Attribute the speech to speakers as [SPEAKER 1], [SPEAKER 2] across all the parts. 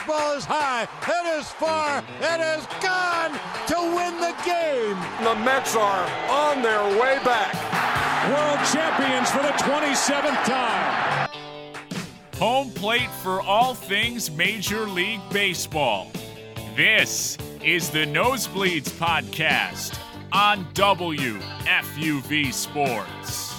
[SPEAKER 1] That ball is high. It is far. It is gone to win the game.
[SPEAKER 2] The Mets are on their way back.
[SPEAKER 3] World champions for the 27th time.
[SPEAKER 4] Home plate for all things Major League Baseball. This is the Nosebleeds Podcast on WFUV Sports.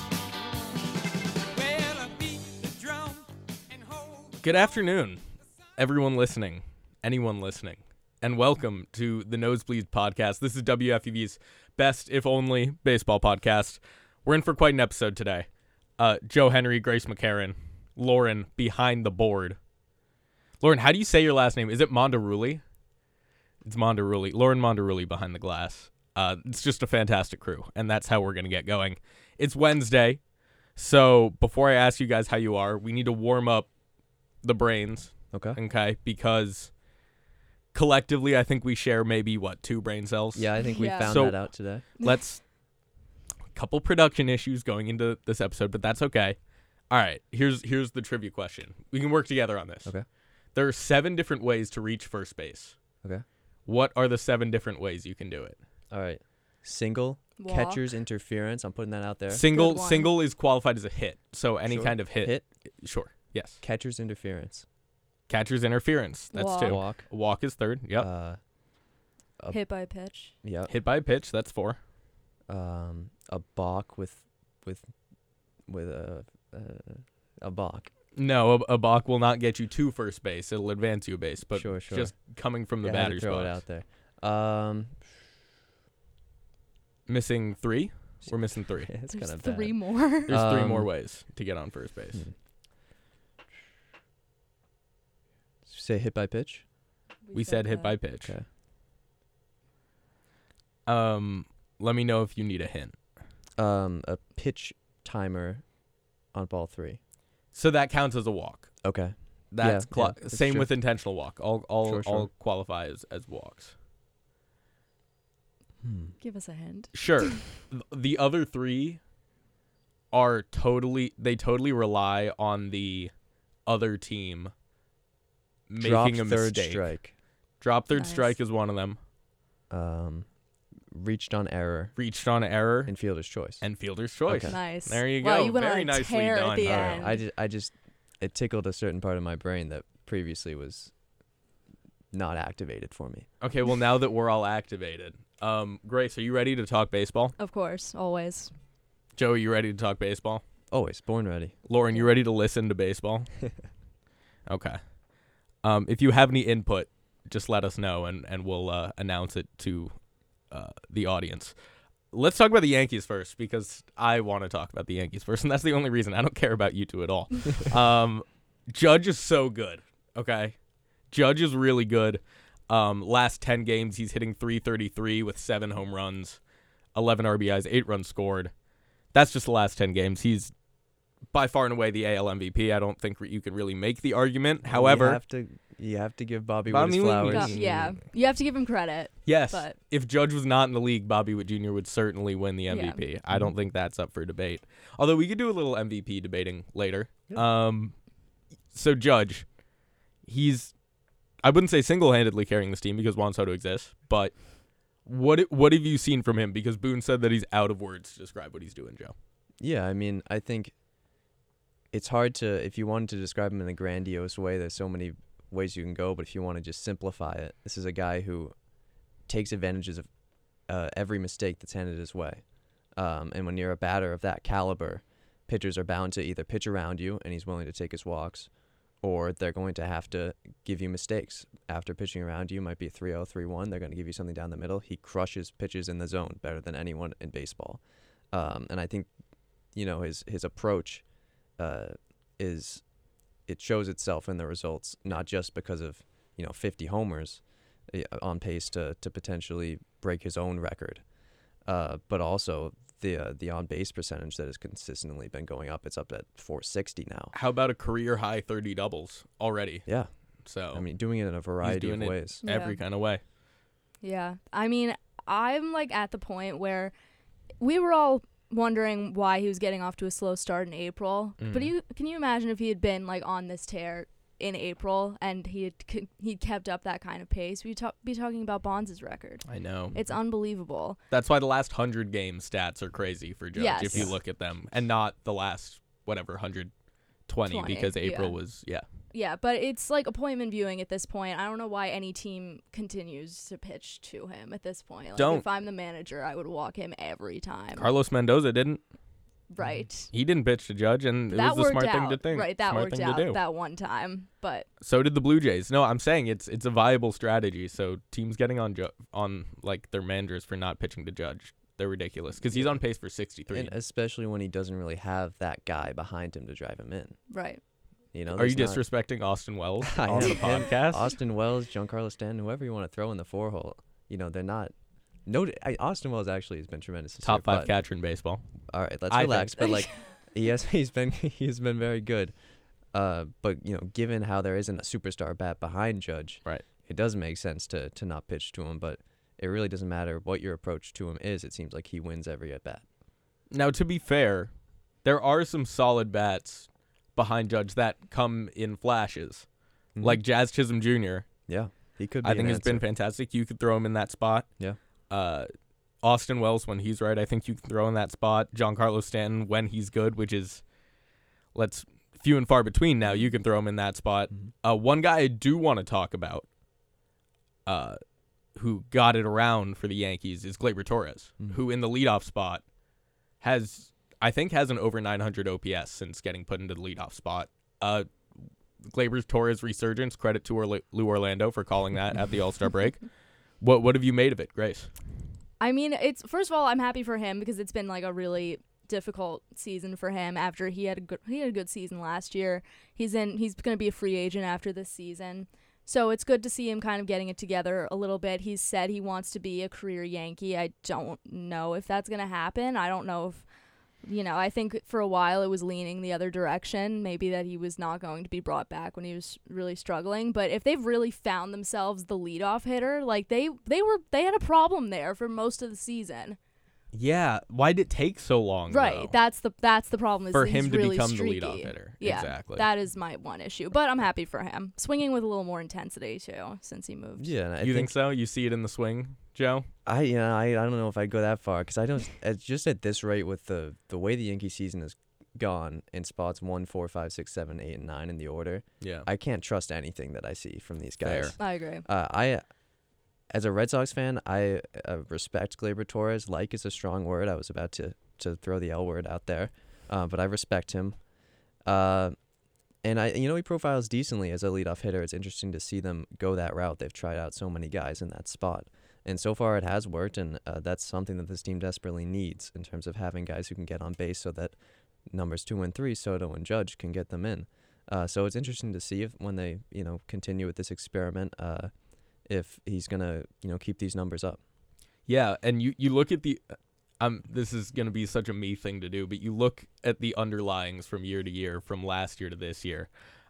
[SPEAKER 5] Good afternoon, everyone listening, anyone listening, and welcome to the Nosebleeds Podcast. This is WFUV's best, if only, baseball podcast. We're in for quite an episode today. Joe Henry, Grace McCarran, Lauren behind the board. Lauren, how do you say your last name? Is it Mondaruli? It's Mondaruli. Lauren Mondaruli behind the glass. It's just a fantastic crew, and that's how we're going to get going. It's Wednesday, so before I ask you guys how you are, we need to warm up the brains. Okay, because collectively, I think we share maybe, 2 brain cells?
[SPEAKER 6] Yeah, I think we found that out today.
[SPEAKER 5] Couple production issues going into this episode, but that's okay. All right, here's the trivia question. We can work together on this.
[SPEAKER 6] Okay.
[SPEAKER 5] There are 7 different ways to reach first base.
[SPEAKER 6] Okay.
[SPEAKER 5] What are the 7 different ways you can do it?
[SPEAKER 6] All right. Single,
[SPEAKER 7] Walk.
[SPEAKER 6] catcher's interference. I'm putting that out there.
[SPEAKER 5] Single is qualified as a hit, so any kind of hit. Sure. Yes.
[SPEAKER 6] Catcher's interference.
[SPEAKER 5] Catcher's interference. That's
[SPEAKER 7] Walk.
[SPEAKER 5] 2.
[SPEAKER 6] Walk.
[SPEAKER 5] Walk is 3rd. Yep.
[SPEAKER 7] Hit by a pitch.
[SPEAKER 6] Yep.
[SPEAKER 5] Hit by a pitch. That's 4.
[SPEAKER 6] A balk with a balk.
[SPEAKER 5] No, a balk will not get you to first base. It'll advance you a base, but
[SPEAKER 6] Sure.
[SPEAKER 5] just coming from the
[SPEAKER 6] I had to
[SPEAKER 5] batter's
[SPEAKER 6] throw
[SPEAKER 5] box.
[SPEAKER 6] it out there.
[SPEAKER 5] Missing 3? We're missing 3.
[SPEAKER 6] It's
[SPEAKER 7] There's
[SPEAKER 6] kind of bad.
[SPEAKER 7] 3 more.
[SPEAKER 5] There's 3 more ways to get on first base.
[SPEAKER 6] Say hit by pitch.
[SPEAKER 5] We said hit by pitch.
[SPEAKER 6] Okay.
[SPEAKER 5] Let me know if you need a hint.
[SPEAKER 6] A pitch timer on ball 3.
[SPEAKER 5] So that counts as a walk.
[SPEAKER 6] Okay.
[SPEAKER 5] That's
[SPEAKER 6] that's
[SPEAKER 5] same
[SPEAKER 6] true.
[SPEAKER 5] with intentional walk. All
[SPEAKER 6] Sure.
[SPEAKER 5] qualify as walks.
[SPEAKER 7] Give us a hint.
[SPEAKER 5] Sure. The other 3 are totally rely on the other team making a
[SPEAKER 6] third
[SPEAKER 5] mistake.
[SPEAKER 6] strike.
[SPEAKER 5] Drop third
[SPEAKER 7] Nice.
[SPEAKER 5] strike is one of them.
[SPEAKER 6] Reached on error.
[SPEAKER 5] Reached on error
[SPEAKER 6] And fielder's choice.
[SPEAKER 5] and fielder's choice.
[SPEAKER 6] Okay.
[SPEAKER 7] Nice.
[SPEAKER 5] There you
[SPEAKER 7] Wow,
[SPEAKER 5] go.
[SPEAKER 7] you went
[SPEAKER 5] Very
[SPEAKER 7] on a
[SPEAKER 5] nicely
[SPEAKER 7] tear
[SPEAKER 5] done.
[SPEAKER 7] at the
[SPEAKER 5] All right.
[SPEAKER 7] end.
[SPEAKER 6] I just it tickled a certain part of my brain that previously was not activated for me.
[SPEAKER 5] Okay, well, now that we're all activated, Grace, are you ready to talk baseball?
[SPEAKER 7] Of course, always.
[SPEAKER 5] Joe, are you ready to talk baseball?
[SPEAKER 6] Always born ready.
[SPEAKER 5] Lauren, you ready to listen to baseball? Okay. If you have any input, just let us know, and we'll announce it to the audience. Let's talk about the Yankees first, because I want to talk about the Yankees first, and that's the only reason. I don't care about you two at all. Judge is so good, okay? Judge is really good. Last 10 games, he's hitting .333 with 7 home runs, 11 RBIs, 8 runs scored. That's just the last 10 games. He's by far and away the AL MVP. I don't think you can really make the argument. However,
[SPEAKER 6] you have to give Bobby
[SPEAKER 5] Bobby
[SPEAKER 6] Wood his
[SPEAKER 5] Wood-
[SPEAKER 6] flowers.
[SPEAKER 7] Yeah, you have to give him credit.
[SPEAKER 5] yes,
[SPEAKER 7] But
[SPEAKER 5] if Judge was not in the league, Bobby Witt Jr. would certainly win the MVP. I don't think that's up for debate. Although we could do a little MVP debating later. So Judge, I wouldn't say single-handedly carrying this team because Juan Soto exists, but what have you seen from him? Because Boone said that he's out of words to describe what he's doing, Joe.
[SPEAKER 6] Yeah, I mean, I think it's hard to, if you wanted to describe him in a grandiose way, there's so many ways you can go, but if you want to just simplify it, this is a guy who takes advantages of every mistake that's handed his way. And when you're a batter of that caliber, pitchers are bound to either pitch around you, and he's willing to take his walks, or they're going to have to give you mistakes. After pitching around you, might be 3-0, 3-1, they're going to give you something down the middle. He crushes pitches in the zone better than anyone in baseball. And I think, his approach it shows itself in the results, not just because of, 50 homers on pace to potentially break his own record, but also the on-base percentage that has consistently been going up. It's up at 460 now.
[SPEAKER 5] How about a career high 30 doubles already?
[SPEAKER 6] Yeah.
[SPEAKER 5] So
[SPEAKER 6] I mean, doing it in a variety of ways.
[SPEAKER 5] Every kind of way.
[SPEAKER 7] Yeah. I mean, I'm at the point where we were all wondering why he was getting off to a slow start in April. But can you imagine if he had been on this tear in April and he kept up that kind of pace, we'd be talking about Bonds' record.
[SPEAKER 5] I know.
[SPEAKER 7] It's unbelievable.
[SPEAKER 5] That's why the last 100 game stats are crazy for Judge
[SPEAKER 7] Yes.
[SPEAKER 5] if you look at them, and not the last, 120 because April was,
[SPEAKER 7] Yeah, but it's like appointment viewing at this point. I don't know why any team continues to pitch to him at this point. Like,
[SPEAKER 5] Don't.
[SPEAKER 7] If I'm the manager, I would walk him every time.
[SPEAKER 5] Carlos Mendoza didn't.
[SPEAKER 7] Right.
[SPEAKER 5] He didn't pitch to Judge, and it
[SPEAKER 7] That
[SPEAKER 5] was the
[SPEAKER 7] worked
[SPEAKER 5] smart
[SPEAKER 7] out.
[SPEAKER 5] thing to think.
[SPEAKER 7] Right, that
[SPEAKER 5] smart
[SPEAKER 7] worked
[SPEAKER 5] thing
[SPEAKER 7] out
[SPEAKER 5] to do.
[SPEAKER 7] that one time. But
[SPEAKER 5] So did the Blue Jays. No, I'm saying it's a viable strategy. So teams getting on like their managers for not pitching to Judge, they're ridiculous because he's on pace for 63.
[SPEAKER 6] And especially when he doesn't really have that guy behind him to drive him in.
[SPEAKER 7] right.
[SPEAKER 6] You know,
[SPEAKER 5] Are you
[SPEAKER 6] there's not-
[SPEAKER 5] disrespecting Austin Wells
[SPEAKER 6] I
[SPEAKER 5] on the
[SPEAKER 6] am. Him,
[SPEAKER 5] podcast?
[SPEAKER 6] Austin Wells, Giancarlo Stanton, whoever you want to throw in the 4-hole. You know, they're not. Austin Wells actually has been tremendous. This
[SPEAKER 5] Top
[SPEAKER 6] year,
[SPEAKER 5] 5
[SPEAKER 6] but-
[SPEAKER 5] catcher in baseball.
[SPEAKER 6] All right, let's
[SPEAKER 5] I
[SPEAKER 6] relax.
[SPEAKER 5] think.
[SPEAKER 6] But like, he's been very good. But given how there isn't a superstar bat behind Judge,
[SPEAKER 5] Right.
[SPEAKER 6] it does make sense to not pitch to him. But it really doesn't matter what your approach to him is. It seems like he wins every at bat.
[SPEAKER 5] Now, to be fair, there are some solid bats behind Judge that come in flashes,
[SPEAKER 6] Mhm.
[SPEAKER 5] like Jazz Chisholm Jr.
[SPEAKER 6] Yeah, he could. Be
[SPEAKER 5] I think
[SPEAKER 6] an
[SPEAKER 5] has been
[SPEAKER 6] answer.
[SPEAKER 5] fantastic. You could throw him in that spot.
[SPEAKER 6] Yeah.
[SPEAKER 5] Austin Wells, when he's right, I think you can throw in that spot. Giancarlo Stanton, when he's good, which is few and far between now, you can throw him in that spot. One guy I do want to talk about, who got it around for the Yankees, is Gleyber Torres, who in the leadoff spot has an over 900 OPS since getting put into the leadoff spot. Gleyber Torres resurgence, credit to Lou Orlando for calling that at the All-Star break. What have you made of it, Grace?
[SPEAKER 7] I mean, it's first of all, I'm happy for him because it's been like a really difficult season for him after he had a good season last year. He's going to be a free agent after this season. So it's good to see him kind of getting it together a little bit. He's said he wants to be a career Yankee. I don't know if that's going to happen. I don't know if I think for a while it was leaning the other direction, maybe that he was not going to be brought back when he was really struggling. But if they've really found themselves the leadoff hitter, like they had a problem there for most of the season.
[SPEAKER 5] Yeah, why did it take so long?
[SPEAKER 7] Right,
[SPEAKER 5] though?
[SPEAKER 7] that's the problem. Is
[SPEAKER 5] For
[SPEAKER 7] that
[SPEAKER 5] him
[SPEAKER 7] he's
[SPEAKER 5] to
[SPEAKER 7] really
[SPEAKER 5] become
[SPEAKER 7] streaky.
[SPEAKER 5] the leadoff hitter.
[SPEAKER 7] Yeah,
[SPEAKER 5] Exactly.
[SPEAKER 7] that is my one issue. But I'm happy for him, swinging with a little more intensity too since he moved.
[SPEAKER 6] Yeah, and I
[SPEAKER 5] You think so? You see it in the swing, Joe?
[SPEAKER 6] I don't know if I'd go that far because I don't. Just at this rate with the way the Yankee season has gone in spots 1, 4, 5, 6, 7, 8, and 9 in the order,
[SPEAKER 5] Yeah.
[SPEAKER 6] I can't trust anything that I see from these guys.
[SPEAKER 5] Fair.
[SPEAKER 7] I agree.
[SPEAKER 6] As a Red Sox fan, I respect Gleyber Torres. Like is a strong word. I was about to throw the L word out there, but I respect him. And he profiles decently as a leadoff hitter. It's interesting to see them go that route. They've tried out so many guys in that spot, and so far it has worked. And that's something that this team desperately needs in terms of having guys who can get on base, so that numbers 2 and 3, Soto and Judge, can get them in. So it's interesting to see if when they continue with this experiment. If he's gonna keep these numbers up.
[SPEAKER 5] Yeah, and you look at the this is going to be such a me thing to do, but you look at the underlyings from year to year, from last year to this year.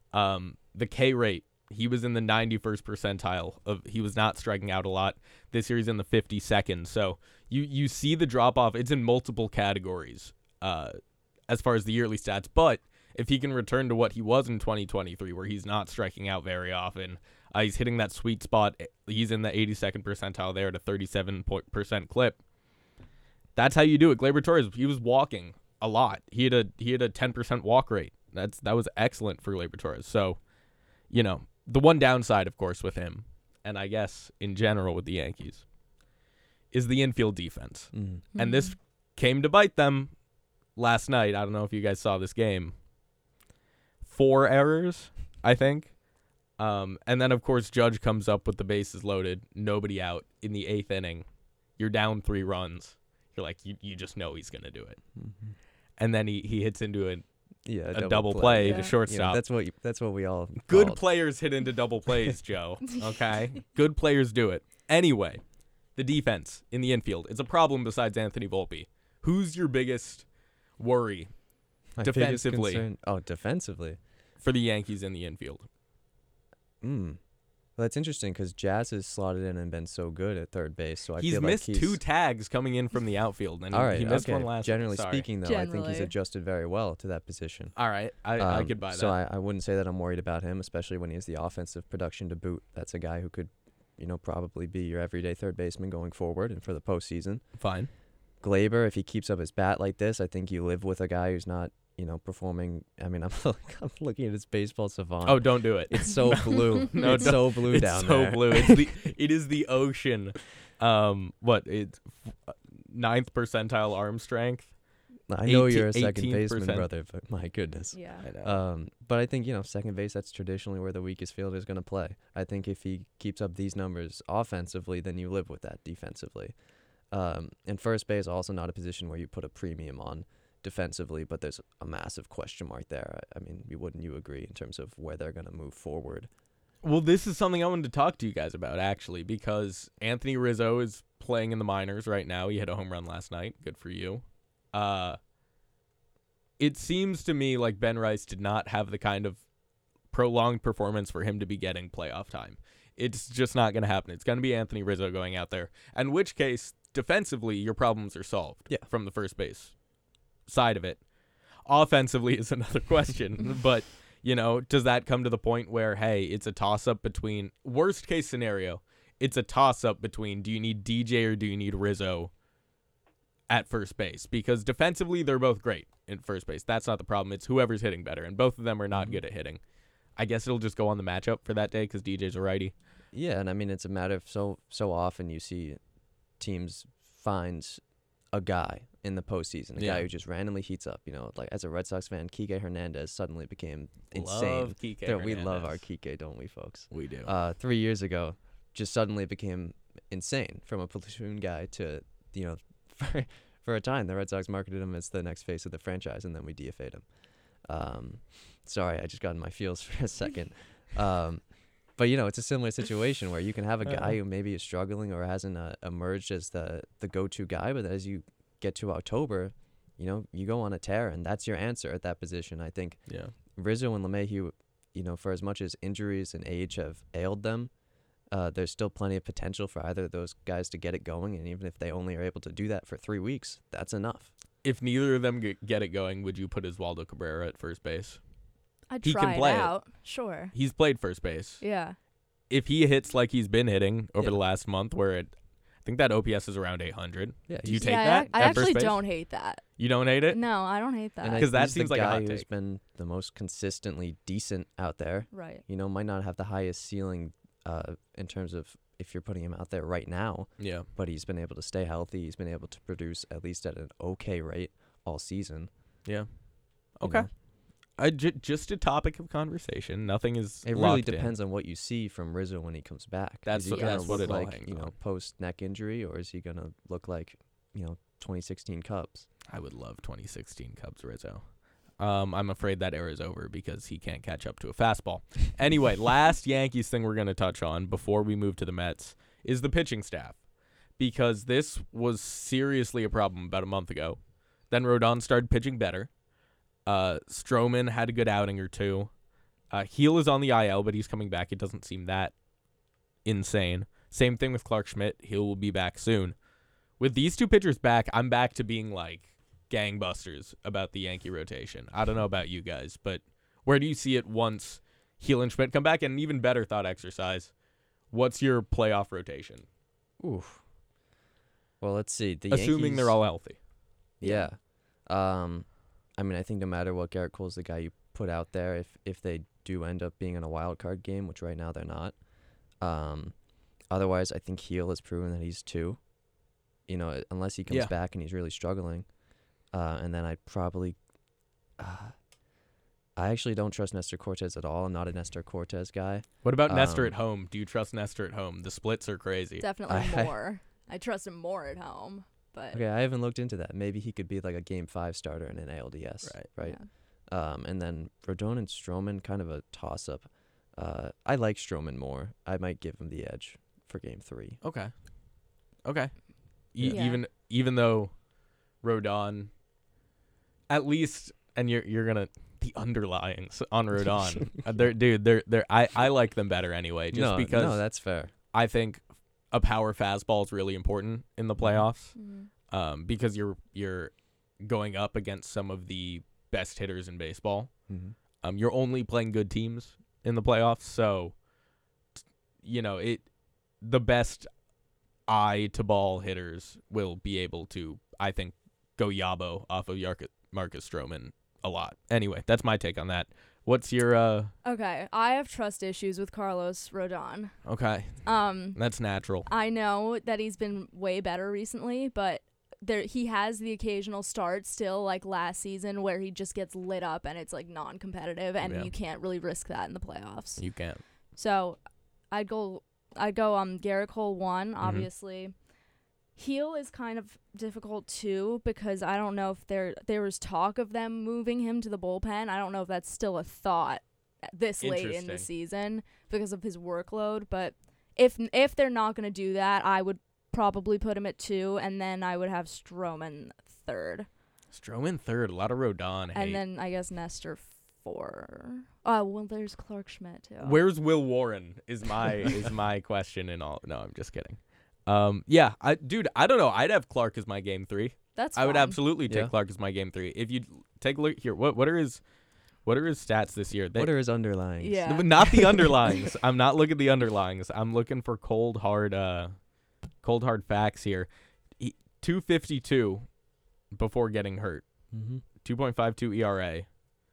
[SPEAKER 5] The K rate, he was in the 91st percentile he was not striking out a lot. This year he's in the 52nd. So you see the drop off. It's in multiple categories as far as the yearly stats, but if he can return to what he was in 2023, where he's not striking out very often, he's hitting that sweet spot. He's in the 82nd percentile there at a 37% clip. That's how you do it. Gleyber Torres, he was walking a lot. He had a 10% walk rate. That was excellent for Gleyber Torres. So, the one downside, of course, with him, and I guess in general with the Yankees, is the infield defense.
[SPEAKER 6] Mm-hmm.
[SPEAKER 5] And this came to bite them last night. I don't know if you guys saw this game. 4 errors, I think. And then, of course, Judge comes up with the bases loaded, nobody out in the 8th inning. You're down 3 runs. You're like, you just know he's going to do it.
[SPEAKER 6] Mm-hmm.
[SPEAKER 5] And then he hits into a double
[SPEAKER 6] play.
[SPEAKER 5] play to shortstop.
[SPEAKER 6] That's what we all
[SPEAKER 5] Good
[SPEAKER 6] called.
[SPEAKER 5] players hit into double plays, Joe. Okay? Good players do it. Anyway, the defense in the infield. It's a problem besides Anthony Volpe. Who's your biggest worry
[SPEAKER 6] My biggest
[SPEAKER 5] defensively?
[SPEAKER 6] concern- defensively.
[SPEAKER 5] For the Yankees in the infield?
[SPEAKER 6] Well, it's interesting because Jazz has slotted in and been so good at third base. So I
[SPEAKER 5] He's
[SPEAKER 6] feel
[SPEAKER 5] missed
[SPEAKER 6] like he's
[SPEAKER 5] 2 tags coming in from the outfield, and
[SPEAKER 6] all right.
[SPEAKER 5] he missed
[SPEAKER 6] okay.
[SPEAKER 5] one last.
[SPEAKER 6] Generally
[SPEAKER 5] Sorry.
[SPEAKER 6] speaking, though, I think he's
[SPEAKER 7] Generally.
[SPEAKER 6] adjusted very well to that position.
[SPEAKER 5] All right, I could buy that.
[SPEAKER 6] So I wouldn't say that I'm worried about him, especially when he has the offensive production to boot. That's a guy who could, probably be your everyday third baseman going forward and for the postseason.
[SPEAKER 5] Fine.
[SPEAKER 6] Glaber, if he keeps up his bat like this, I think you live with a guy who's not, performing. I mean, I'm looking at his baseball savant.
[SPEAKER 5] Oh, don't do it.
[SPEAKER 6] It's so blue.
[SPEAKER 5] No,
[SPEAKER 6] it's so blue
[SPEAKER 5] It's
[SPEAKER 6] down
[SPEAKER 5] so
[SPEAKER 6] there.
[SPEAKER 5] blue. It is the ocean. It's 9th percentile arm strength.
[SPEAKER 6] I know you're a
[SPEAKER 5] 18%.
[SPEAKER 6] second baseman, brother, but my goodness.
[SPEAKER 7] Yeah.
[SPEAKER 5] I know.
[SPEAKER 6] But I think, second base, that's traditionally where the weakest fielder is going to play. I think if he keeps up these numbers offensively, then you live with that defensively. And first base, also not a position where you put a premium on defensively, but there's a massive question mark there. I mean, wouldn't you agree in terms of where they're going to move forward?
[SPEAKER 5] Well, this is something I wanted to talk to you guys about, actually, because Anthony Rizzo is playing in the minors right now. He hit a home run last night. Good for you. It seems to me like Ben Rice did not have the kind of prolonged performance for him to be getting playoff time. It's just not going to happen. It's going to be Anthony Rizzo going out there, in which case, defensively, your problems are solved from the first base side of it. Offensively is another question, but, does that come to the point where, hey, it's a toss-up between, worst case scenario, it's a toss-up between do you need DJ or do you need Rizzo at first base? Because defensively, they're both great in first base. That's not the problem. It's whoever's hitting better, and both of them are not good at hitting. I guess it'll just go on the matchup for that day because DJ's a righty.
[SPEAKER 6] Yeah, and I mean, it's a matter of so often you see teams find a guy in the postseason, a guy who just randomly heats up. Like as a Red Sox fan, Kike Hernandez suddenly became insane.
[SPEAKER 5] Love Kike
[SPEAKER 6] We love
[SPEAKER 5] Hernandez.
[SPEAKER 6] our Kike, don't we, folks?
[SPEAKER 5] We do.
[SPEAKER 6] 3 years ago, just suddenly became insane from a platoon guy to, for a time, the Red Sox marketed him as the next face of the franchise, and then we DFA'd him. Sorry, I just got in my feels for a second. But, it's a similar situation where you can have a guy who maybe is struggling or hasn't emerged as the go-to guy, but as you get to October, you go on a tear, and that's your answer at that position. I think Rizzo and LeMahieu, for as much as injuries and age have ailed them, there's still plenty of potential for either of those guys to get it going, and even if they only are able to do that for 3 weeks, that's enough.
[SPEAKER 5] If neither of them get it going, would you put Oswaldo Cabrera at first base?
[SPEAKER 7] I'd
[SPEAKER 5] He
[SPEAKER 7] try
[SPEAKER 5] can play
[SPEAKER 7] it
[SPEAKER 5] it.
[SPEAKER 7] out. Sure.
[SPEAKER 5] He's played first base.
[SPEAKER 7] Yeah.
[SPEAKER 5] If he hits like he's been hitting over
[SPEAKER 6] Yeah.
[SPEAKER 5] the last month, where I think that OPS is around 800.
[SPEAKER 6] Yeah,
[SPEAKER 5] Do you
[SPEAKER 6] he's-
[SPEAKER 5] take
[SPEAKER 7] yeah,
[SPEAKER 5] that?
[SPEAKER 7] I
[SPEAKER 5] at first
[SPEAKER 7] actually
[SPEAKER 5] base?
[SPEAKER 7] don't hate that.
[SPEAKER 5] You don't hate it?
[SPEAKER 7] No, I don't hate
[SPEAKER 6] And
[SPEAKER 7] that.
[SPEAKER 5] 'Cause that
[SPEAKER 6] he's
[SPEAKER 5] seems
[SPEAKER 6] the
[SPEAKER 5] like a
[SPEAKER 6] guy
[SPEAKER 5] hot
[SPEAKER 6] who's
[SPEAKER 5] take.
[SPEAKER 6] been the most consistently decent out there.
[SPEAKER 7] Right.
[SPEAKER 6] Might not have the highest ceiling in terms of if you're putting him out there right now,
[SPEAKER 5] Yeah.
[SPEAKER 6] but he's been able to stay healthy. He's been able to produce at least at an okay rate all season.
[SPEAKER 5] Yeah.
[SPEAKER 6] you
[SPEAKER 5] Okay.
[SPEAKER 6] know.
[SPEAKER 5] Just a topic of conversation. Nothing is
[SPEAKER 6] It
[SPEAKER 5] locked
[SPEAKER 6] really
[SPEAKER 5] in.
[SPEAKER 6] depends on what you see from Rizzo when he comes back.
[SPEAKER 5] That's
[SPEAKER 6] is he
[SPEAKER 5] what-
[SPEAKER 6] gonna
[SPEAKER 7] that's
[SPEAKER 5] what
[SPEAKER 6] look
[SPEAKER 5] it all
[SPEAKER 6] like,
[SPEAKER 5] hangs on.
[SPEAKER 6] post neck injury, or is he gonna look like, 2016 Cubs?
[SPEAKER 5] I would love 2016 Cubs Rizzo. I'm afraid that era is over because he can't catch up to a fastball. Anyway, last Yankees thing we're going to touch on before we move to the Mets is the pitching staff, because this was seriously a problem about a month ago. Then Rodon started pitching better. Stroman had a good outing or two. Heel is on the IL, but he's coming back. It doesn't seem that insane. Same thing with Clark Schmidt. Heel will be back soon. With these two pitchers back, I'm back to being like gangbusters about the Yankee rotation. I don't know about you guys, but where do you see it once Heel and Schmidt come back? And an even better thought exercise, what's your playoff rotation?
[SPEAKER 6] Oof. Well, let's see. The
[SPEAKER 5] Assuming
[SPEAKER 6] Yankees,
[SPEAKER 5] they're all healthy.
[SPEAKER 6] Yeah. I mean, I think no matter what, Garrett Cole's the guy you put out there if they do end up being in a wild card game, which right now they're not. Otherwise, I think Heel has proven that he's two. Unless he comes
[SPEAKER 5] Yeah.
[SPEAKER 6] back and he's really struggling. And then I'd probably... I actually don't trust Nestor Cortez at all. I'm not a Nestor Cortez guy.
[SPEAKER 5] What about Nestor
[SPEAKER 6] Um,
[SPEAKER 5] at home? Do you trust Nestor at home? The splits are crazy.
[SPEAKER 7] Definitely
[SPEAKER 6] I-
[SPEAKER 7] more. I trust him more at home. But
[SPEAKER 6] Okay, I haven't looked into that. Maybe he could be like a Game 5 starter in an ALDS. Right.
[SPEAKER 7] yeah.
[SPEAKER 6] And then Rodon and Stroman, kind of a toss-up. I like Stroman more. I might give him the edge for Game 3.
[SPEAKER 5] Okay.
[SPEAKER 7] Yeah.
[SPEAKER 5] Even though Rodon, at least, and you're gonna The underlyings on Rodon. They're I like them better anyway, just because
[SPEAKER 6] No, that's fair.
[SPEAKER 5] I think a power fastball is really important in the playoffs. Because you're going up against some of the best hitters in baseball. You're only playing good teams in the playoffs, so the best eye to ball hitters will be able to, I think, go Yabo off of Marcus Stroman a lot. Anyway, that's my take on that. What's your
[SPEAKER 7] Okay, I have trust issues with Carlos Rodon.
[SPEAKER 5] Okay. That's natural.
[SPEAKER 7] I know that he's been way better recently, but he has the occasional start still, like last season, where he just gets lit up and it's like non-competitive, and you can't really risk that in the playoffs.
[SPEAKER 5] You can't.
[SPEAKER 7] So I'd go Garrett Cole 1, obviously. Heel is kind of difficult too, because I don't know if there was talk of them moving him to the bullpen. I don't know if that's still a thought this late in the season because of his workload. But if they're not going to do that, I would probably put him at 2, and then I would have Stroman 3rd.
[SPEAKER 5] Stroman 3rd, a lot of Rodon hate.
[SPEAKER 7] And then I guess Nestor 4. Oh, well, there's Clark Schmidt too.
[SPEAKER 5] Where's Will Warren is my question and all. No, I'm just kidding. Yeah, I don't know. I'd have Clark as my game 3.
[SPEAKER 7] That's
[SPEAKER 5] I would
[SPEAKER 7] fine.
[SPEAKER 5] absolutely take Clark as my game 3. If you take a look here, what are his stats this year?
[SPEAKER 6] What are his underlyings?
[SPEAKER 7] Yeah.
[SPEAKER 5] Not the underlyings. I'm not looking at the underlyings. I'm looking for cold hard facts here. 252 before getting hurt. 2.52 ERA.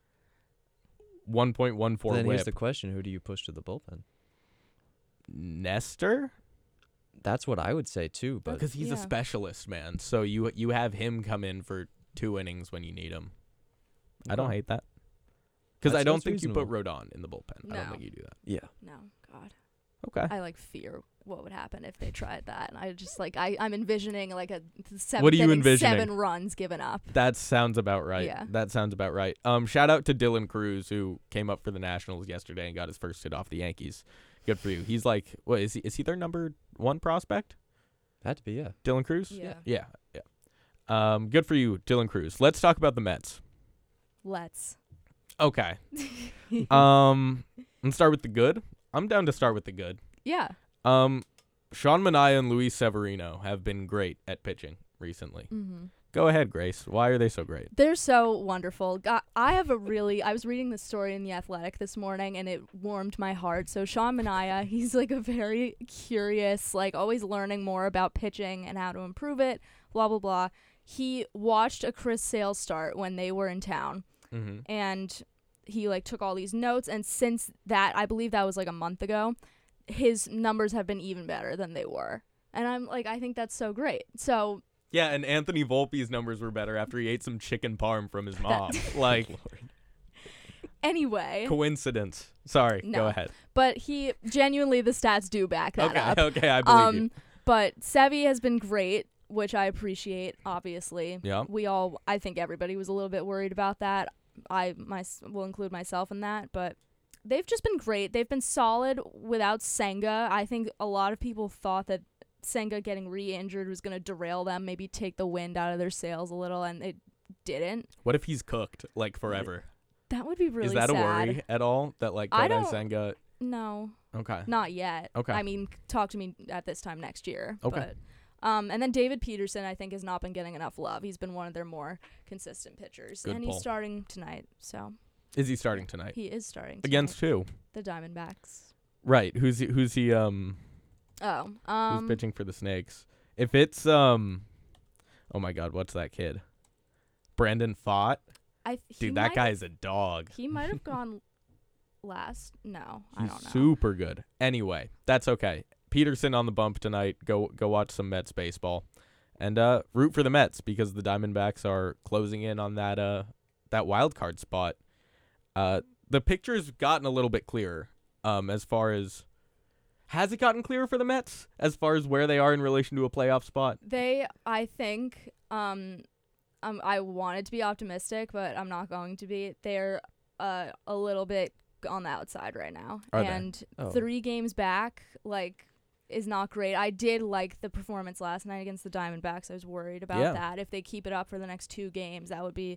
[SPEAKER 5] 1.14
[SPEAKER 6] Then
[SPEAKER 5] whip.
[SPEAKER 6] here's the question: who do you push to the bullpen?
[SPEAKER 5] Nestor?
[SPEAKER 6] That's what I would say too, but
[SPEAKER 5] Because he's a specialist, man. So you have him come in for 2 innings when you need him. I don't hate that. Because I don't think you put Rodon in the bullpen.
[SPEAKER 7] No.
[SPEAKER 5] I don't think you do that.
[SPEAKER 6] yeah.
[SPEAKER 7] No, God.
[SPEAKER 5] Okay.
[SPEAKER 7] I fear what would happen if they tried that. And I just I'm envisioning like a 7th
[SPEAKER 5] What are you
[SPEAKER 7] inning,
[SPEAKER 5] envisioning?
[SPEAKER 7] 7 runs given up.
[SPEAKER 5] That sounds about right.
[SPEAKER 7] Yeah.
[SPEAKER 5] That sounds about right. Shout out to Dylan Cruz, who came up for the Nationals yesterday and got his first hit off the Yankees. Good for you. He's like, what is he? Is he their number 1 prospect?
[SPEAKER 6] Had to be, yeah.
[SPEAKER 5] Dylan Cruz?
[SPEAKER 7] Yeah.
[SPEAKER 5] Yeah. Good for you, Dylan Cruz. Let's talk about the Mets.
[SPEAKER 7] Let's.
[SPEAKER 5] Okay. Let's start with the good. I'm down to start with the good.
[SPEAKER 7] Yeah.
[SPEAKER 5] Sean Manaea and Luis Severino have been great at pitching recently. Go ahead, Grace. Why are they so great?
[SPEAKER 7] They're so wonderful. I was reading this story in The Athletic this morning, and it warmed my heart. So Sean Manaea, he's like a very curious, like always learning more about pitching and how to improve it, blah, blah, blah. He watched a Chris Sale start when they were in town, and he like took all these notes. And since that, I believe that was like a month ago, his numbers have been even better than they were. And I'm like, I think that's so great. So
[SPEAKER 5] yeah, and Anthony Volpe's numbers were better after he ate some chicken parm from his mom.
[SPEAKER 7] Anyway.
[SPEAKER 5] Coincidence. Sorry,
[SPEAKER 7] No.
[SPEAKER 5] go ahead.
[SPEAKER 7] But he genuinely, the stats do back that up.
[SPEAKER 5] Okay, I believe you.
[SPEAKER 7] But Sevy has been great, which I appreciate, obviously.
[SPEAKER 5] Yeah.
[SPEAKER 7] I think everybody was a little bit worried about that. I will include myself in that, but they've just been great. They've been solid without Senga. I think a lot of people thought that Senga getting re-injured was going to derail them, maybe take the wind out of their sails a little, and it didn't.
[SPEAKER 5] What if he's cooked, like, forever?
[SPEAKER 7] That would be really sad.
[SPEAKER 5] Is that a worry at all? That, like, Kodai Senga...
[SPEAKER 7] No.
[SPEAKER 5] Okay.
[SPEAKER 7] Not yet.
[SPEAKER 5] Okay.
[SPEAKER 7] I mean, talk to me at this time next year.
[SPEAKER 5] Okay.
[SPEAKER 7] But, and then David Peterson, I think, has not been getting enough love. He's been one of their more consistent pitchers.
[SPEAKER 5] Good
[SPEAKER 7] and
[SPEAKER 5] pull.
[SPEAKER 7] he's starting tonight, so...
[SPEAKER 5] Is he starting tonight?
[SPEAKER 7] He is starting tonight.
[SPEAKER 5] Against who?
[SPEAKER 7] The Diamondbacks.
[SPEAKER 5] Right. Who's he who's pitching for the Snakes? If it's oh my God, what's that kid? Brandon Pfaadt? Dude, that guy is a dog.
[SPEAKER 7] He might have gone last. No, I
[SPEAKER 5] He's
[SPEAKER 7] don't know.
[SPEAKER 5] super good. Anyway, that's okay. Peterson on the bump tonight. Go watch some Mets baseball. And root for the Mets because the Diamondbacks are closing in on that wild card spot. The picture's gotten a little bit clearer as far as... Has it gotten clearer for the Mets as far as where they are in relation to a playoff spot?
[SPEAKER 7] I think, I wanted to be optimistic, but I'm not going to be. They're a little bit on the outside right now.
[SPEAKER 5] Are they?
[SPEAKER 7] And
[SPEAKER 6] Oh.
[SPEAKER 7] 3 games back, is not great. I did like the performance last night against the Diamondbacks. I was worried about that. If they keep it up for the next 2 games, that would be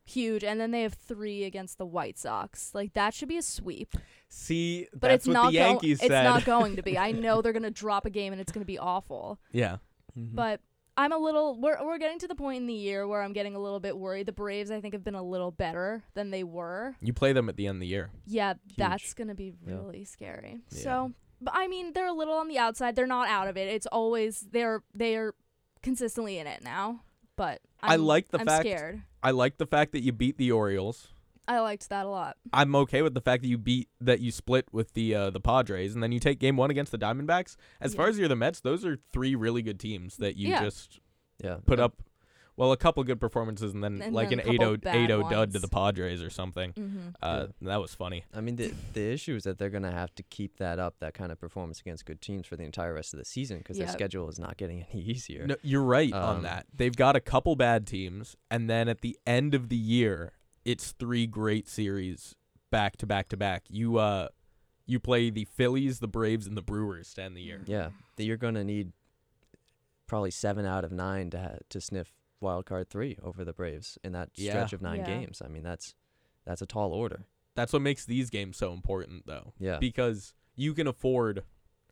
[SPEAKER 7] huge, and then they have 3 against the White Sox. Like, that should be a sweep.
[SPEAKER 5] See,
[SPEAKER 7] But
[SPEAKER 5] that's
[SPEAKER 7] it's
[SPEAKER 5] what
[SPEAKER 7] not
[SPEAKER 5] the Yankees said.
[SPEAKER 7] It's not going to be. I know they're going to drop a game and it's going to be awful.
[SPEAKER 5] Yeah.
[SPEAKER 7] But I'm a little we're getting to the point in the year where I'm getting a little bit worried. The Braves, I think, have been a little better than they were.
[SPEAKER 5] You play them at the end of the year.
[SPEAKER 7] Yeah, that's going to be really scary.
[SPEAKER 5] Yeah.
[SPEAKER 7] So, but I mean, they're a little on the outside. They're not out of it. It's always they're consistently in it now. But I'm scared.
[SPEAKER 5] I like the fact that you beat the Orioles.
[SPEAKER 7] I liked that a lot.
[SPEAKER 5] I'm okay with the fact that you split with the Padres, and then you take game 1 against the Diamondbacks. As far as you're the Mets, those are 3 really good teams that you just put up. Well, a couple good performances, and then an 8-0 dud to the Padres or something. That was funny.
[SPEAKER 6] I mean, the issue is that they're going to have to keep that up, that kind of performance against good teams for the entire rest of the season because their schedule is not getting any easier.
[SPEAKER 5] No, you're right on that. They've got a couple bad teams, and then at the end of the year, it's 3 great series back to back to back. You play the Phillies, the Braves, and the Brewers to end the year.
[SPEAKER 6] Yeah, you're going to need probably 7 out of 9 to sniff wild card 3 over the Braves in that stretch of 9 games. I mean, that's a tall order.
[SPEAKER 5] That's what makes these games so important, though.
[SPEAKER 6] Yeah,
[SPEAKER 5] because you can afford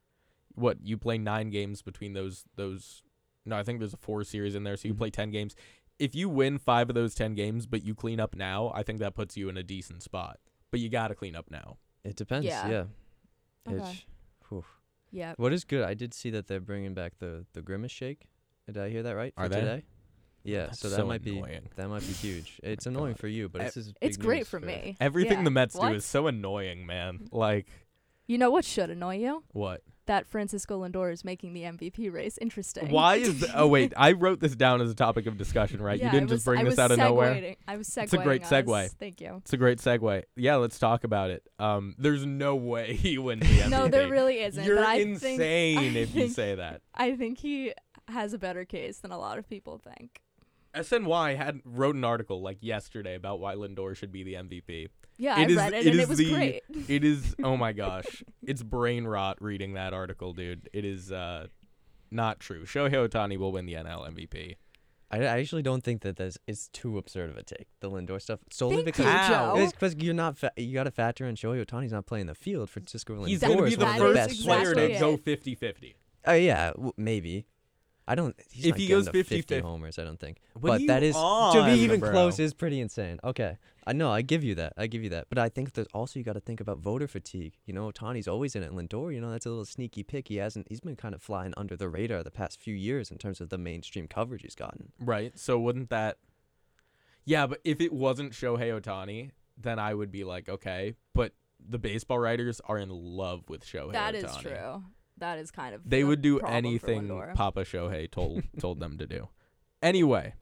[SPEAKER 5] you play 9 games between those. No, I think there's a 4 series in there, so you play 10 games. If you win 5 of those 10 games, but you clean up now, I think that puts you in a decent spot. But you got to clean up now.
[SPEAKER 6] It depends. Yeah.
[SPEAKER 7] Okay. Yeah.
[SPEAKER 6] What is good? I did see that they're bringing back the Grimace Shake. Did I hear that right?
[SPEAKER 5] Are they?
[SPEAKER 6] Today? Yeah.
[SPEAKER 5] That's
[SPEAKER 6] so that might be huge. It's annoying for you, but
[SPEAKER 7] it's great for me.
[SPEAKER 5] Everything the Mets do
[SPEAKER 7] What?
[SPEAKER 5] is so annoying, man. Like,
[SPEAKER 7] you know what should annoy you?
[SPEAKER 5] what?
[SPEAKER 7] That Francisco Lindor is making the MVP race interesting.
[SPEAKER 5] Why is oh wait, I wrote this down as a topic of discussion, right?
[SPEAKER 7] Yeah,
[SPEAKER 5] you didn't just bring this out of nowhere.
[SPEAKER 7] I was segueing.
[SPEAKER 5] It's a great segue.
[SPEAKER 7] Thank you.
[SPEAKER 5] It's a great segue. Yeah, let's talk about it. There's no way he wins the MVP.
[SPEAKER 7] No, there really isn't.
[SPEAKER 5] You're
[SPEAKER 7] but I
[SPEAKER 5] insane if you say that.
[SPEAKER 7] I think he has a better case than a lot of people think.
[SPEAKER 5] SNY wrote an article like yesterday about why Lindor should be the MVP.
[SPEAKER 7] Yeah, I read it, and it was great.
[SPEAKER 5] It is, oh my gosh. It's brain rot reading that article, dude. It is not true. Shohei Ohtani will win the NL MVP.
[SPEAKER 6] I actually don't think that it's too absurd of a take, the Lindor stuff. Solely because you're not you got to factor in Shohei Ohtani's not playing the field. Francisco Lindor
[SPEAKER 5] He's going to be the first player to go 50-50.
[SPEAKER 6] Oh yeah, maybe. I don't. He's
[SPEAKER 5] if
[SPEAKER 6] not
[SPEAKER 5] he
[SPEAKER 6] getting
[SPEAKER 5] goes
[SPEAKER 6] the
[SPEAKER 5] 50
[SPEAKER 6] homers, I don't think.
[SPEAKER 5] What
[SPEAKER 6] but that is
[SPEAKER 5] on,
[SPEAKER 6] to be even
[SPEAKER 5] bro?
[SPEAKER 6] close is pretty insane. Okay, I know. I give you that. But I think there's also you got to think about voter fatigue. You know, Ohtani's always in it. Lindor, you know, that's a little sneaky pick. He's been kind of flying under the radar the past few years in terms of the mainstream coverage he's gotten.
[SPEAKER 5] Right. So wouldn't that? Yeah, but if it wasn't Shohei Ohtani, then I would be like, okay. But the baseball writers are in love with Shohei Ohtani.
[SPEAKER 7] That is true. That is kind of
[SPEAKER 5] they would do
[SPEAKER 7] problem
[SPEAKER 5] anything
[SPEAKER 7] for Lindor.
[SPEAKER 5] Papa Shohei told them to do. Anyway,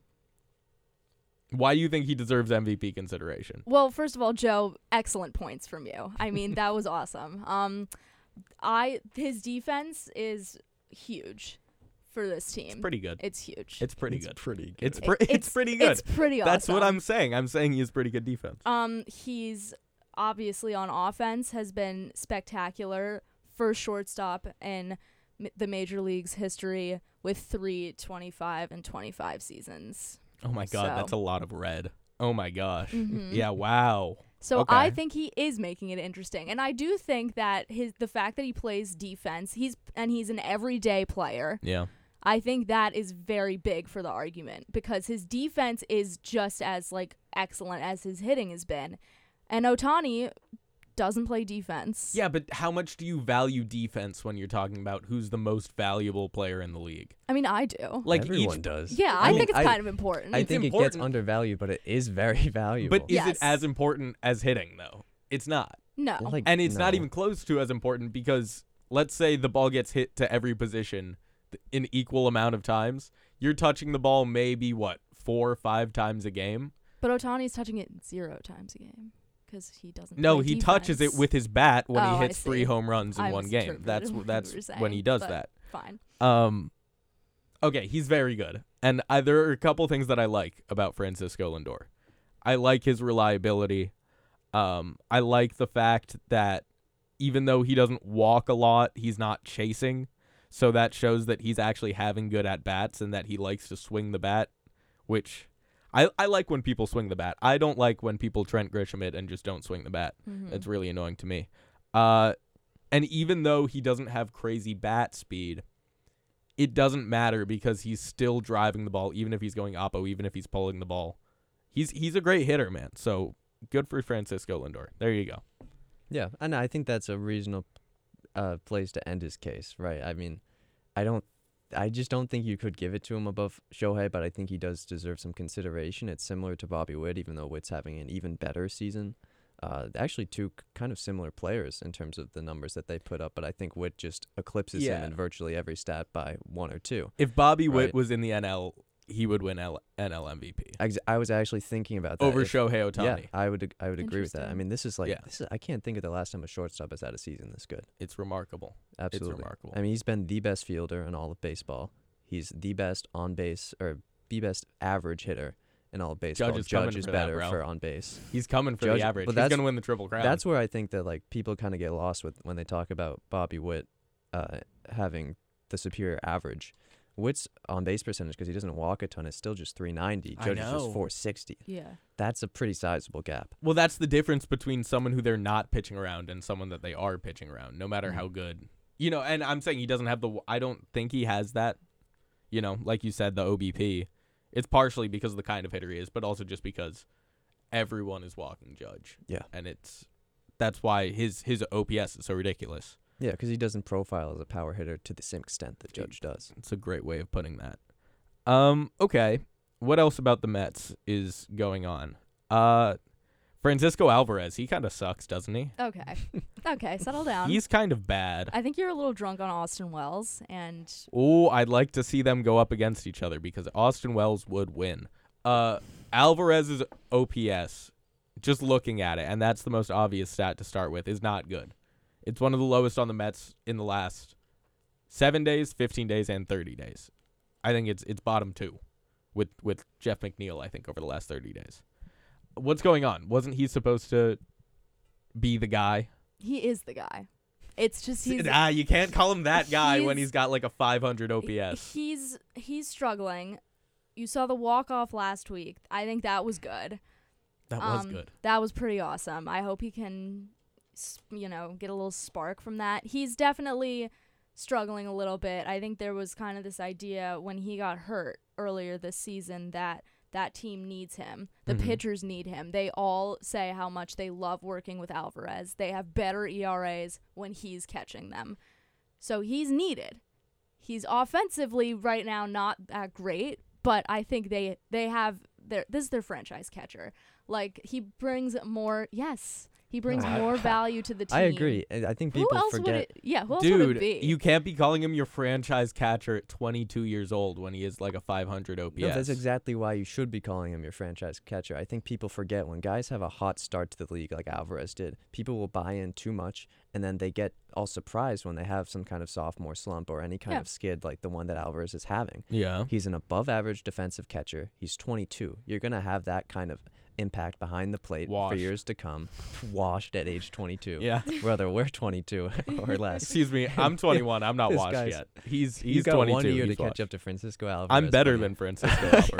[SPEAKER 5] why do you think he deserves MVP consideration?
[SPEAKER 7] Well, first of all, Joe, excellent points from you. I mean, that was awesome. His defense is huge for this team.
[SPEAKER 5] It's pretty good.
[SPEAKER 7] It's huge.
[SPEAKER 5] It's pretty good.
[SPEAKER 6] It's pretty good.
[SPEAKER 5] It's pretty good.
[SPEAKER 7] It's pretty awesome.
[SPEAKER 5] That's what I'm saying. I'm saying he has pretty good defense.
[SPEAKER 7] He's obviously on offense has been spectacular. First shortstop in the major league's history with 3 25 and 25 seasons.
[SPEAKER 5] Oh my God,
[SPEAKER 7] So-
[SPEAKER 5] that's a lot of red. Oh my gosh.
[SPEAKER 7] Mhm.
[SPEAKER 5] Yeah, wow.
[SPEAKER 7] So
[SPEAKER 5] Okay.
[SPEAKER 7] I think he is making it interesting, and I do think that the fact that he plays defense, he's an everyday player.
[SPEAKER 5] Yeah.
[SPEAKER 7] I think that is very big for the argument because his defense is just as excellent as his hitting has been, and Ohtani doesn't play defense.
[SPEAKER 5] Yeah, but how much do you value defense when you're talking about who's the most valuable player in the league?
[SPEAKER 7] I mean, I do.
[SPEAKER 5] Like
[SPEAKER 6] Everyone does.
[SPEAKER 7] Yeah, I think it's kind of important.
[SPEAKER 6] I think it gets undervalued, but it is very valuable.
[SPEAKER 5] But is it as important as hitting, though? It's not.
[SPEAKER 7] no.
[SPEAKER 5] And it's not
[SPEAKER 6] no.
[SPEAKER 5] even close to as important because let's say the ball gets hit to every position in equal amount of times. You're touching the ball maybe, 4 or 5 times a game?
[SPEAKER 7] But Ohtani's touching it 0 times a game because he doesn't.
[SPEAKER 5] No,
[SPEAKER 7] play
[SPEAKER 5] he
[SPEAKER 7] defense.
[SPEAKER 5] touches it with his bat when
[SPEAKER 7] Oh,
[SPEAKER 5] he
[SPEAKER 7] I
[SPEAKER 5] hits 3
[SPEAKER 7] see.
[SPEAKER 5] home runs in
[SPEAKER 7] I
[SPEAKER 5] one game.
[SPEAKER 7] misinterpreted what
[SPEAKER 5] That's
[SPEAKER 7] you were
[SPEAKER 5] when he
[SPEAKER 7] saying,
[SPEAKER 5] does
[SPEAKER 7] but
[SPEAKER 5] that.
[SPEAKER 7] Fine.
[SPEAKER 5] Okay, he's very good. And there are a couple things that I like about Francisco Lindor. I like his reliability. I like the fact that even though he doesn't walk a lot, he's not chasing. So that shows that he's actually having good at-bats and that he likes to swing the bat, which I like when people swing the bat. I don't like when people Trent Grisham it and just don't swing the bat.
[SPEAKER 7] Mhm.
[SPEAKER 5] It's really annoying to me. And even though he doesn't have crazy bat speed, it doesn't matter because he's still driving the ball, even if he's going oppo, even if he's pulling the ball. He's a great hitter, man. So good for Francisco Lindor. There you go.
[SPEAKER 6] Yeah, and I think that's a reasonable place to end his case, right? I mean, I just don't think you could give it to him above Shohei, but I think he does deserve some consideration. It's similar to Bobby Witt, even though Witt's having an even better season. Actually, two kind of similar players in terms of the numbers that they put up, but I think Witt just eclipses him in virtually every stat by 1 or 2.
[SPEAKER 5] If Bobby Witt
[SPEAKER 6] Right.
[SPEAKER 5] was in the NL, he would win NL MVP.
[SPEAKER 6] I was actually thinking about that.
[SPEAKER 5] Over Shohei Ohtani.
[SPEAKER 6] Yeah, I would agree with that. I
[SPEAKER 7] Interesting.
[SPEAKER 6] mean, this is like
[SPEAKER 5] Yeah.
[SPEAKER 6] I can't think of the last time a shortstop has had a season this good.
[SPEAKER 5] It's remarkable.
[SPEAKER 6] Absolutely.
[SPEAKER 5] It's remarkable.
[SPEAKER 6] I mean, he's been the best fielder in all of baseball. He's the best on base or the best average hitter in all of baseball.
[SPEAKER 5] Judge is coming
[SPEAKER 6] is
[SPEAKER 5] for that,
[SPEAKER 6] better
[SPEAKER 5] bro.
[SPEAKER 6] for on base.
[SPEAKER 5] He's coming for
[SPEAKER 6] Judge-
[SPEAKER 5] the average.
[SPEAKER 6] but
[SPEAKER 5] He's
[SPEAKER 6] that's-
[SPEAKER 5] going to win the Triple Crown.
[SPEAKER 6] That's where I think that like people kind of get lost with when they talk about Bobby Witt having the superior average. Witt's on base percentage, because he doesn't walk a ton, is still just 390.
[SPEAKER 5] I
[SPEAKER 6] Judge is
[SPEAKER 5] know.
[SPEAKER 6] just 460.
[SPEAKER 7] Yeah.
[SPEAKER 6] That's a pretty sizable gap.
[SPEAKER 5] Well, that's the difference between someone who they're not pitching around and someone that they are pitching around, no matter how good. You know, and I'm saying he doesn't have I don't think he has that, you know, like you said, the OBP. It's partially because of the kind of hitter he is, but also just because everyone is walking Judge.
[SPEAKER 6] Yeah.
[SPEAKER 5] And that's why his OPS is so ridiculous.
[SPEAKER 6] Yeah, because he doesn't profile as a power hitter to the same extent that Judge does.
[SPEAKER 5] It's a great way of putting that. Okay. What else about the Mets is going on? Francisco Alvarez, he kind of sucks, doesn't he?
[SPEAKER 7] Okay. Okay, settle down.
[SPEAKER 5] He's kind of bad.
[SPEAKER 7] I think you're a little drunk on Austin Wells, and
[SPEAKER 5] Oh, I'd like to see them go up against each other because Austin Wells would win. Alvarez's OPS, just looking at it, and that's the most obvious stat to start with, is not good. It's one of the lowest on the Mets in the last 7 days, 15 days, and 30 days. I think it's bottom 2 with Jeff McNeil, I think, over the last 30 days. What's going on? Wasn't he supposed to be the guy?
[SPEAKER 7] he is the guy. It's just he's
[SPEAKER 5] You can't call him that guy when
[SPEAKER 7] he's-
[SPEAKER 5] he's got like a 500 OPS.
[SPEAKER 7] he's struggling. You saw the walk-off last week. I think that was good.
[SPEAKER 5] That was good.
[SPEAKER 7] That was pretty awesome. I hope he can, get a little spark from that. He's definitely struggling a little bit. I think there was kind of this idea when he got hurt earlier this season that team needs him. The pitchers need him. They all say how much they love working with Alvarez. They have better ERAs when he's catching them. So he's needed. He's offensively right now not that great, but I think they have this is their franchise catcher. Like he brings more more value to the team.
[SPEAKER 6] I agree. I think people
[SPEAKER 7] who else
[SPEAKER 6] forget.
[SPEAKER 7] would it? Yeah, who else would it
[SPEAKER 5] Dude,
[SPEAKER 7] be?
[SPEAKER 5] you can't be calling him your franchise catcher at 22 years old when he is like a 500 OPS.
[SPEAKER 6] No, that's exactly why you should be calling him your franchise catcher. I think people forget when guys have a hot start to the league like Alvarez did, people will buy in too much, and then they get all surprised when they have some kind of sophomore slump or any kind of skid like the one that Alvarez is having.
[SPEAKER 5] Yeah.
[SPEAKER 6] He's an above-average defensive catcher. He's 22. You're going to have that kind of impact behind the plate for
[SPEAKER 5] Washed.
[SPEAKER 6] years to come. Washed at age 22.
[SPEAKER 5] Yeah.
[SPEAKER 6] Whether we're 22 or less.
[SPEAKER 5] Excuse me, I'm 21. I'm not
[SPEAKER 6] This
[SPEAKER 5] washed
[SPEAKER 6] guy's-
[SPEAKER 5] yet. He's
[SPEAKER 6] He's got
[SPEAKER 5] 22.
[SPEAKER 6] 1 year to
[SPEAKER 5] He's
[SPEAKER 6] catch
[SPEAKER 5] washed.
[SPEAKER 6] up to Francisco Alvarez.
[SPEAKER 5] I'm better
[SPEAKER 6] buddy.
[SPEAKER 5] than Francisco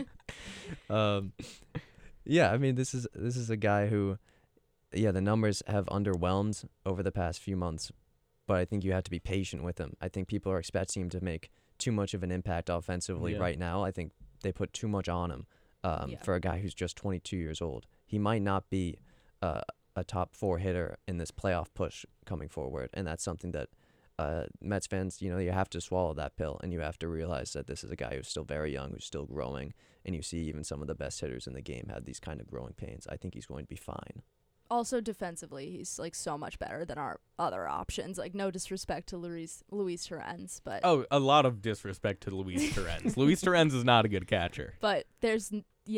[SPEAKER 5] Alvarez.
[SPEAKER 6] Yeah, I mean, this is a guy who, the numbers have underwhelmed over the past few months, but I think you have to be patient with him. I think people are expecting him to make too much of an impact offensively right now. I think they put too much on him for a guy who's just 22 years old. He might not be a top 4 hitter in this playoff push coming forward, and that's something that Mets fans, you have to swallow that pill, and you have to realize that this is a guy who's still very young, who's still growing, and you see even some of the best hitters in the game have these kind of growing pains. I think he's going to be fine.
[SPEAKER 7] Also defensively, he's like so much better than our other options. Like no disrespect to Luis Torrens, but
[SPEAKER 5] A lot of disrespect to Luis Torrens. Luis Torrens is not a good catcher.
[SPEAKER 7] but there's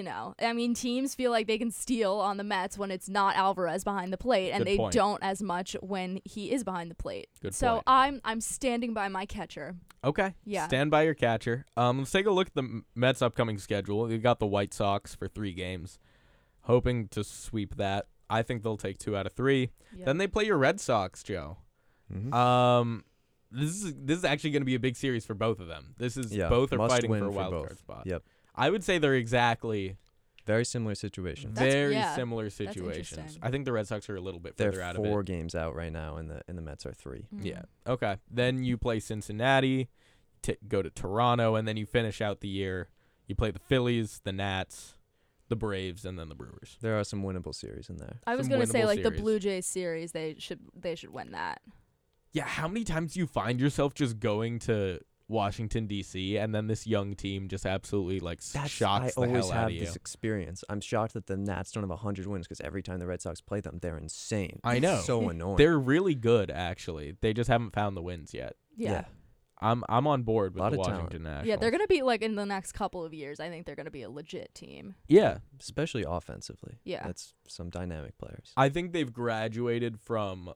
[SPEAKER 7] teams feel like they can steal on the Mets when it's not Alvarez behind the plate, and
[SPEAKER 5] Good
[SPEAKER 7] they
[SPEAKER 5] point.
[SPEAKER 7] don't as much when he is behind the plate.
[SPEAKER 5] Good
[SPEAKER 7] so
[SPEAKER 5] point.
[SPEAKER 7] I'm standing by my catcher.
[SPEAKER 5] Okay.
[SPEAKER 7] Yeah.
[SPEAKER 5] Stand by your catcher. Let's take a look at the Mets' upcoming schedule. We've got the White Sox for 3 games, hoping to sweep that. I think they'll take 2 out of 3.
[SPEAKER 7] Yep.
[SPEAKER 5] Then they play your Red Sox, Joe.
[SPEAKER 6] Mm-hmm.
[SPEAKER 5] This is actually going to be a big series for both of them. This is
[SPEAKER 6] Yeah,
[SPEAKER 5] both are
[SPEAKER 6] must
[SPEAKER 5] fighting
[SPEAKER 6] win
[SPEAKER 5] for a
[SPEAKER 6] for
[SPEAKER 5] wild
[SPEAKER 6] both.
[SPEAKER 5] card spot.
[SPEAKER 6] Yep.
[SPEAKER 5] I would say they're exactly
[SPEAKER 6] Very similar situation.
[SPEAKER 5] very similar
[SPEAKER 7] interesting.
[SPEAKER 5] situations. I think the Red Sox are a little bit further
[SPEAKER 6] They're
[SPEAKER 5] out of
[SPEAKER 6] 4
[SPEAKER 5] it.
[SPEAKER 6] games out right now, and the Mets are 3.
[SPEAKER 5] Yeah. Okay. Then you play Cincinnati, go to Toronto, and then you finish out the year. You play the Phillies, the Nats, the Braves, and then the Brewers.
[SPEAKER 6] There are some winnable series in there.
[SPEAKER 7] I was
[SPEAKER 5] Some
[SPEAKER 7] gonna say
[SPEAKER 5] winnable
[SPEAKER 7] like the
[SPEAKER 5] series.
[SPEAKER 7] Blue Jays series, they should win that.
[SPEAKER 5] Yeah. How many times do you find yourself just going to Washington, D.C., and then this young team just absolutely like shocks
[SPEAKER 6] I
[SPEAKER 5] the
[SPEAKER 6] always
[SPEAKER 5] hell out
[SPEAKER 6] have
[SPEAKER 5] of you?
[SPEAKER 6] this experience. I'm shocked that the Nats don't have 100 wins because every time the Red Sox play them, they're insane.
[SPEAKER 5] I know.
[SPEAKER 6] It's so annoying.
[SPEAKER 5] They're really good, actually. They just haven't found the wins yet.
[SPEAKER 7] Yeah.
[SPEAKER 5] I'm on board with
[SPEAKER 6] Lot
[SPEAKER 5] the
[SPEAKER 6] of talent.
[SPEAKER 5] Washington Nationals.
[SPEAKER 7] Yeah, they're gonna be like in the next couple of years. I think they're gonna be a legit team.
[SPEAKER 5] Yeah.
[SPEAKER 6] Especially offensively.
[SPEAKER 7] Yeah.
[SPEAKER 6] That's some dynamic players.
[SPEAKER 5] I think they've graduated from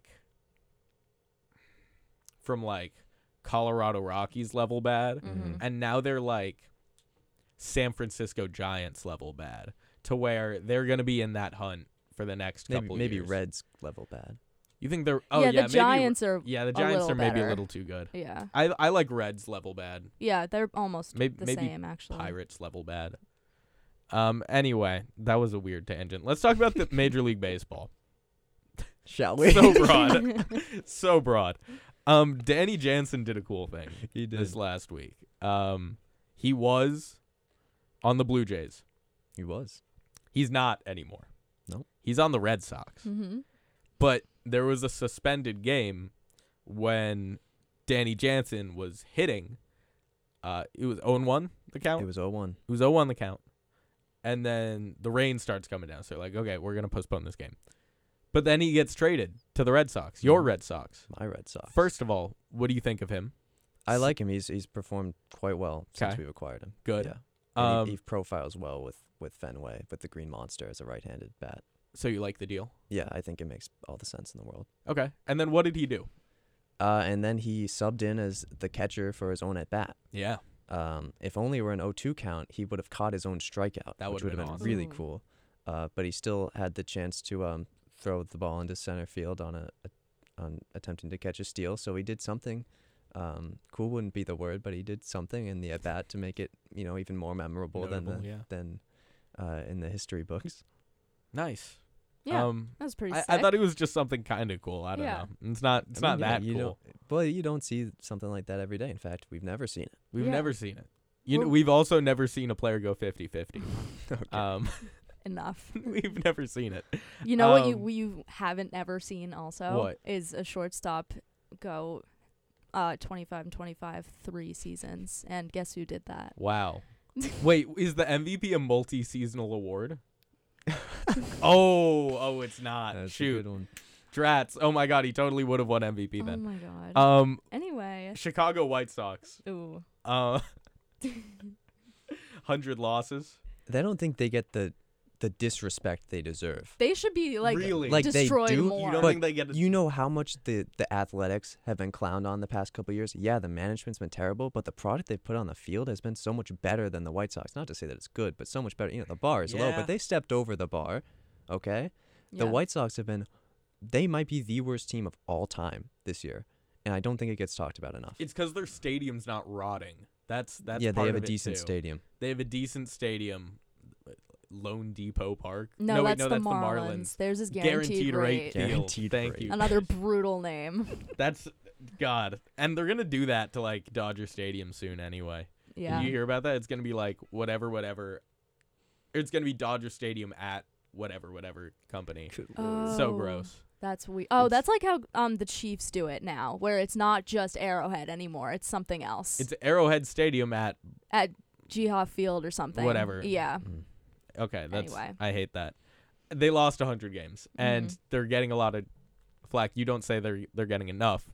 [SPEAKER 5] Colorado Rockies level bad,
[SPEAKER 7] Mm-hmm.
[SPEAKER 5] and now they're like San Francisco Giants level bad, to where they're gonna be in that hunt for the next couple
[SPEAKER 6] Maybe
[SPEAKER 5] years.
[SPEAKER 6] Reds level bad.
[SPEAKER 5] You think they're?
[SPEAKER 7] The Giants are.
[SPEAKER 5] Yeah, the
[SPEAKER 7] a
[SPEAKER 5] Giants
[SPEAKER 7] little
[SPEAKER 5] are maybe a
[SPEAKER 7] better.
[SPEAKER 5] little too good.
[SPEAKER 7] Yeah.
[SPEAKER 5] I like Reds level bad,
[SPEAKER 7] Yeah, they're almost
[SPEAKER 5] maybe
[SPEAKER 7] the same actually.
[SPEAKER 5] Pirates level bad. Anyway, that was a weird tangent. Let's talk about the Major League Baseball.
[SPEAKER 6] Shall we?
[SPEAKER 5] So broad. So broad. Danny Jansen did a cool thing
[SPEAKER 6] He did.
[SPEAKER 5] this last week. He was on the Blue Jays.
[SPEAKER 6] He was.
[SPEAKER 5] He's not anymore.
[SPEAKER 6] Nope.
[SPEAKER 5] He's on the Red Sox.
[SPEAKER 7] Mm-hmm.
[SPEAKER 5] But there was a suspended game when Danny Jansen was hitting. It was 0-1 the count.
[SPEAKER 6] It was 0-1.
[SPEAKER 5] It was 0-1 the count. And then the rain starts coming down. So like, okay, we're going to postpone this game. But then he gets traded to the Red Sox, your Red Sox.
[SPEAKER 6] My Red Sox.
[SPEAKER 5] First of all, what do you think of him?
[SPEAKER 6] I like him. He's performed quite well since
[SPEAKER 5] 'Kay.
[SPEAKER 6] we've acquired him.
[SPEAKER 5] Good.
[SPEAKER 6] Yeah. And
[SPEAKER 5] Um,
[SPEAKER 6] he profiles well with Fenway, with the Green Monster as a right-handed bat.
[SPEAKER 5] So you like the deal?
[SPEAKER 6] Yeah, I think it makes all the sense in the world.
[SPEAKER 5] Okay. And then what did he do?
[SPEAKER 6] And then he subbed in as the catcher for his own at-bat.
[SPEAKER 5] Yeah.
[SPEAKER 6] If only it were an 0-2 count, he would have caught his own strikeout,
[SPEAKER 5] That
[SPEAKER 6] which
[SPEAKER 5] would've
[SPEAKER 6] would have
[SPEAKER 5] been
[SPEAKER 6] been really
[SPEAKER 7] awesome.
[SPEAKER 6] cool. But he still had the chance to throw the ball into center field on attempting to catch a steal. So he did something. Cool wouldn't be the word, but he did something in the at bat to make it even more memorable
[SPEAKER 5] Notable,
[SPEAKER 6] than in the history books.
[SPEAKER 5] Nice.
[SPEAKER 7] Yeah, that was pretty sick.
[SPEAKER 5] I thought it was just something kind of cool. I don't
[SPEAKER 7] Yeah.
[SPEAKER 5] know. It's not. It's not that
[SPEAKER 6] you
[SPEAKER 5] cool.
[SPEAKER 6] You don't see something like that every day. In fact, we've never seen it.
[SPEAKER 5] We've
[SPEAKER 7] Yeah.
[SPEAKER 5] never seen it. You know,
[SPEAKER 7] Well-
[SPEAKER 5] we've also never seen a player go 50-50.
[SPEAKER 7] Enough.
[SPEAKER 5] We've never seen it.
[SPEAKER 7] You know what
[SPEAKER 5] Um,
[SPEAKER 7] you haven't ever seen also
[SPEAKER 5] What?
[SPEAKER 7] is a shortstop go 25 and 25 3 seasons, and guess who did that?
[SPEAKER 5] Wow. Wait, is the MVP a multi-seasonal award? Oh, it's not.
[SPEAKER 6] That's a
[SPEAKER 5] Shoot.
[SPEAKER 6] good one.
[SPEAKER 5] Drats. Oh my god, he totally would have won MVP
[SPEAKER 7] Oh
[SPEAKER 5] then.
[SPEAKER 7] my god. Anyway.
[SPEAKER 5] Chicago White Sox.
[SPEAKER 7] Ooh.
[SPEAKER 5] 100 losses.
[SPEAKER 6] I don't think they get the disrespect they deserve.
[SPEAKER 7] They should be like
[SPEAKER 5] Really?
[SPEAKER 6] Like they
[SPEAKER 7] destroyed
[SPEAKER 6] do?
[SPEAKER 7] more.
[SPEAKER 5] You don't
[SPEAKER 6] But
[SPEAKER 5] think they get a
[SPEAKER 6] You know how much the Athletics have been clowned on the past couple of years? Yeah, the management's been terrible, but the product they've put on the field has been so much better than the White Sox. Not to say that it's good, but so much better. The bar is low,
[SPEAKER 5] Yeah.
[SPEAKER 6] but they stepped over the bar, okay? The
[SPEAKER 7] Yeah.
[SPEAKER 6] White Sox they might be the worst team of all time this year, and I don't think it gets talked about enough.
[SPEAKER 5] It's because their stadium's not rotting. That's
[SPEAKER 6] yeah,
[SPEAKER 5] part
[SPEAKER 6] they have
[SPEAKER 5] of
[SPEAKER 6] a
[SPEAKER 5] it,
[SPEAKER 6] decent
[SPEAKER 5] too.
[SPEAKER 6] stadium.
[SPEAKER 5] They have a decent stadium. Lone Depot Park.
[SPEAKER 7] No,
[SPEAKER 5] wait,
[SPEAKER 7] that's
[SPEAKER 5] no,
[SPEAKER 7] the
[SPEAKER 5] that's
[SPEAKER 7] Marlins. Theirs is guaranteed rate.
[SPEAKER 5] field.
[SPEAKER 6] Guaranteed
[SPEAKER 5] Thank
[SPEAKER 6] rate.
[SPEAKER 5] you.
[SPEAKER 7] Another brutal name.
[SPEAKER 5] That's God. And they're gonna do that to like Dodger Stadium soon anyway.
[SPEAKER 7] Yeah.
[SPEAKER 5] Did you hear about that? It's gonna be like whatever. It's gonna be Dodger Stadium at whatever company.
[SPEAKER 7] Oh,
[SPEAKER 5] So gross.
[SPEAKER 7] That's weird. Oh, that's like how the Chiefs do it now, where it's not just Arrowhead anymore; it's something else.
[SPEAKER 5] It's Arrowhead Stadium at
[SPEAKER 7] at Jihad Field or something.
[SPEAKER 5] Whatever.
[SPEAKER 7] Yeah.
[SPEAKER 5] okay. That's
[SPEAKER 7] Anyway.
[SPEAKER 5] I hate that. They lost 100 games and
[SPEAKER 7] Mhm.
[SPEAKER 5] they're getting a lot of flack. You don't say they're getting enough.